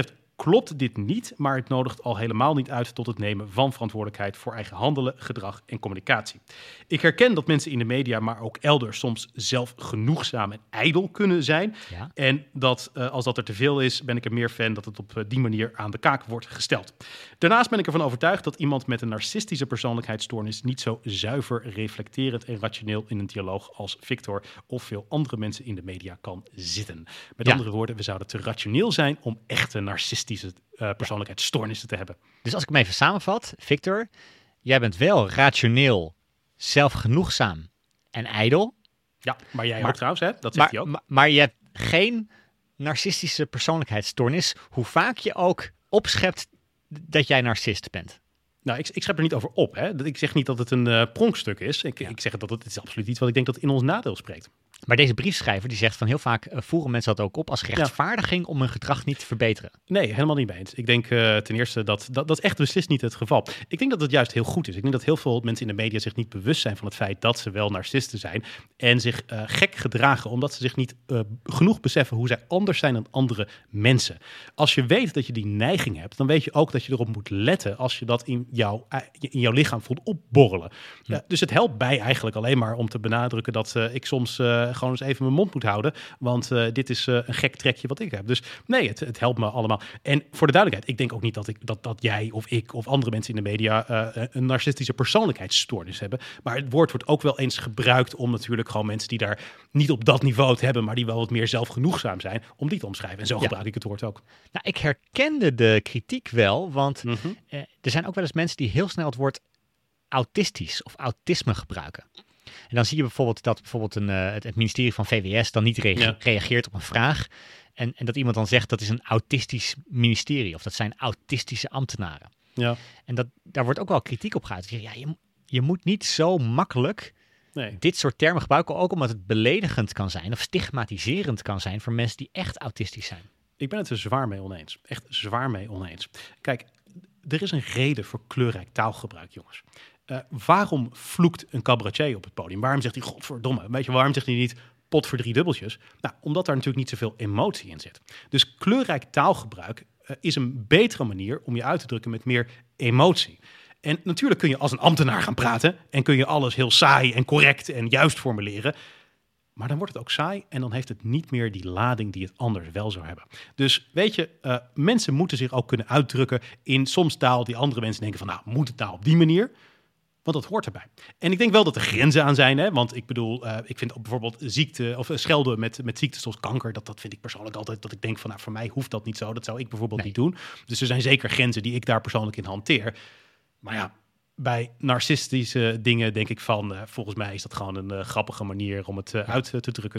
klopt dit niet, maar het nodigt al helemaal niet uit tot het nemen van verantwoordelijkheid voor eigen handelen, gedrag en communicatie. Ik herken dat mensen in de media, maar ook elders, soms zelfgenoegzaam en ijdel kunnen zijn. Ja. En dat als dat er te veel is, ben ik er meer fan dat het op die manier aan de kaak wordt gesteld. Daarnaast ben ik ervan overtuigd dat iemand met een narcistische persoonlijkheidsstoornis niet zo zuiver, reflecterend en rationeel in een dialoog als Victor of veel andere mensen in de media kan zitten. Met andere woorden, we zouden te rationeel zijn om echte narcistische persoonlijkheidsstoornissen te hebben. Dus als ik hem even samenvat, Victor, jij bent wel rationeel, zelfgenoegzaam en ijdel. Ja, maar jij ook trouwens, hè? Dat zegt hij ook. Maar je hebt geen narcistische persoonlijkheidsstoornis, hoe vaak je ook opschept dat jij narcist bent. Nou, ik schep er niet over op. Hè? Ik zeg niet dat het een pronkstuk is. Ik zeg dat het is absoluut iets wat ik denk dat in ons nadeel spreekt. Maar deze briefschrijver die zegt van heel vaak voeren mensen dat ook op als rechtvaardiging om hun gedrag niet te verbeteren. Nee, helemaal niet mee eens. Ik denk ten eerste dat is echt beslist niet het geval. Ik denk dat het juist heel goed is. Ik denk dat heel veel mensen in de media zich niet bewust zijn van het feit dat ze wel narcisten zijn en zich gek gedragen omdat ze zich niet genoeg beseffen hoe zij anders zijn dan andere mensen. Als je weet dat je die neiging hebt, dan weet je ook dat je erop moet letten als je dat in jouw lichaam voelt opborrelen. Dus het helpt bij eigenlijk alleen maar om te benadrukken dat ik soms gewoon eens even mijn mond moet houden, want dit is een gek trekje wat ik heb. Dus nee, het helpt me allemaal. En voor de duidelijkheid, ik denk ook niet dat jij of ik of andere mensen in de media een narcistische persoonlijkheidsstoornis hebben. Maar het woord wordt ook wel eens gebruikt om natuurlijk gewoon mensen die daar niet op dat niveau het hebben, maar die wel wat meer zelfgenoegzaam zijn, om die te omschrijven. En zo gebruik ik het woord ook. Nou, ik herkende de kritiek wel, want er zijn ook wel eens mensen die heel snel het woord autistisch of autisme gebruiken. En dan zie je bijvoorbeeld dat het ministerie van VWS dan niet reageert op een vraag. En dat iemand dan zegt dat is een autistisch ministerie of dat zijn autistische ambtenaren. Ja. En daar wordt ook wel kritiek op geuit. Ja, je moet niet zo makkelijk dit soort termen gebruiken, ook omdat het beledigend kan zijn of stigmatiserend kan zijn voor mensen die echt autistisch zijn. Ik ben het er zwaar mee oneens. Echt zwaar mee oneens. Kijk, er is een reden voor kleurrijk taalgebruik, jongens. Waarom vloekt een cabaretier op het podium? Waarom zegt hij, godverdomme, weet je, waarom zegt hij niet pot voor 3 dubbeltjes? Nou, omdat daar natuurlijk niet zoveel emotie in zit. Dus kleurrijk taalgebruik is een betere manier om je uit te drukken met meer emotie. En natuurlijk kun je als een ambtenaar gaan praten en kun je alles heel saai en correct en juist formuleren. Maar dan wordt het ook saai en dan heeft het niet meer die lading die het anders wel zou hebben. Dus weet je, mensen moeten zich ook kunnen uitdrukken in soms taal die andere mensen denken van, nou, moet het nou op die manier? Want dat hoort erbij. En ik denk wel dat er grenzen aan zijn. Hè? Want ik bedoel, ik vind bijvoorbeeld ziekte of schelden met ziektes zoals kanker. Dat vind ik persoonlijk altijd dat ik denk van, nou, voor mij hoeft dat niet zo. Dat zou ik bijvoorbeeld niet doen. Dus er zijn zeker grenzen die ik daar persoonlijk in hanteer. Maar ja, bij narcistische dingen denk ik van, volgens mij is dat gewoon een grappige manier om het uit te drukken.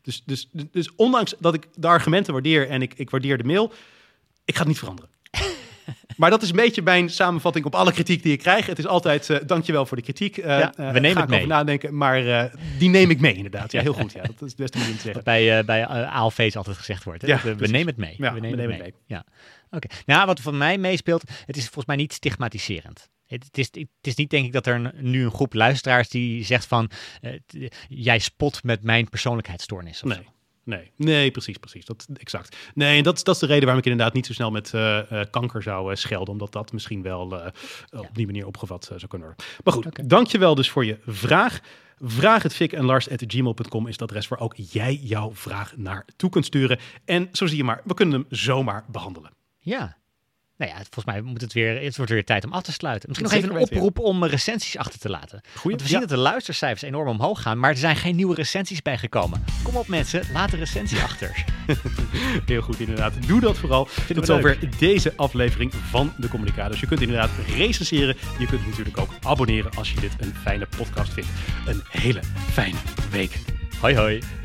Dus ondanks dat ik de argumenten waardeer en ik waardeer de mail, ik ga het niet veranderen. Maar dat is een beetje mijn samenvatting op alle kritiek die ik krijg. Het is altijd, dankjewel voor de kritiek. We nemen het mee. Over nadenken, maar die neem ik mee inderdaad. Ja, heel goed. Ja, dat is het beste manier om te zeggen. Bij ALV's altijd gezegd wordt. Hè? Ja, we nemen het mee. Ja, we nemen het mee. Ja. Oké. Nou, wat voor mij meespeelt, het is volgens mij niet stigmatiserend. Het is niet, denk ik, dat er nu een groep luisteraars die zegt van, jij spot met mijn persoonlijkheidsstoornis. Of zo. Nee, precies. Dat, exact. Nee, en dat is de reden waarom ik inderdaad niet zo snel met kanker zou schelden. Omdat dat misschien wel op die manier opgevat zou kunnen worden. Maar goed, Dankjewel dus voor je vraag. Vraaghetvikanlars@gmail.com is het adres waar ook jij jouw vraag naartoe kunt sturen. En zo zie je maar, we kunnen hem zomaar behandelen. Ja. Nou ja, volgens mij wordt het weer tijd om af te sluiten. Misschien nog even een oproep om recensies achter te laten. Want we zien dat de luistercijfers enorm omhoog gaan, maar er zijn geen nieuwe recensies bijgekomen. Kom op mensen, laat een recensie achter. Heel goed inderdaad. Doe dat vooral. Tot zover deze aflevering van De Communicaders. Je kunt inderdaad recenseren. Je kunt natuurlijk ook abonneren als je dit een fijne podcast vindt. Een hele fijne week. Hoi hoi.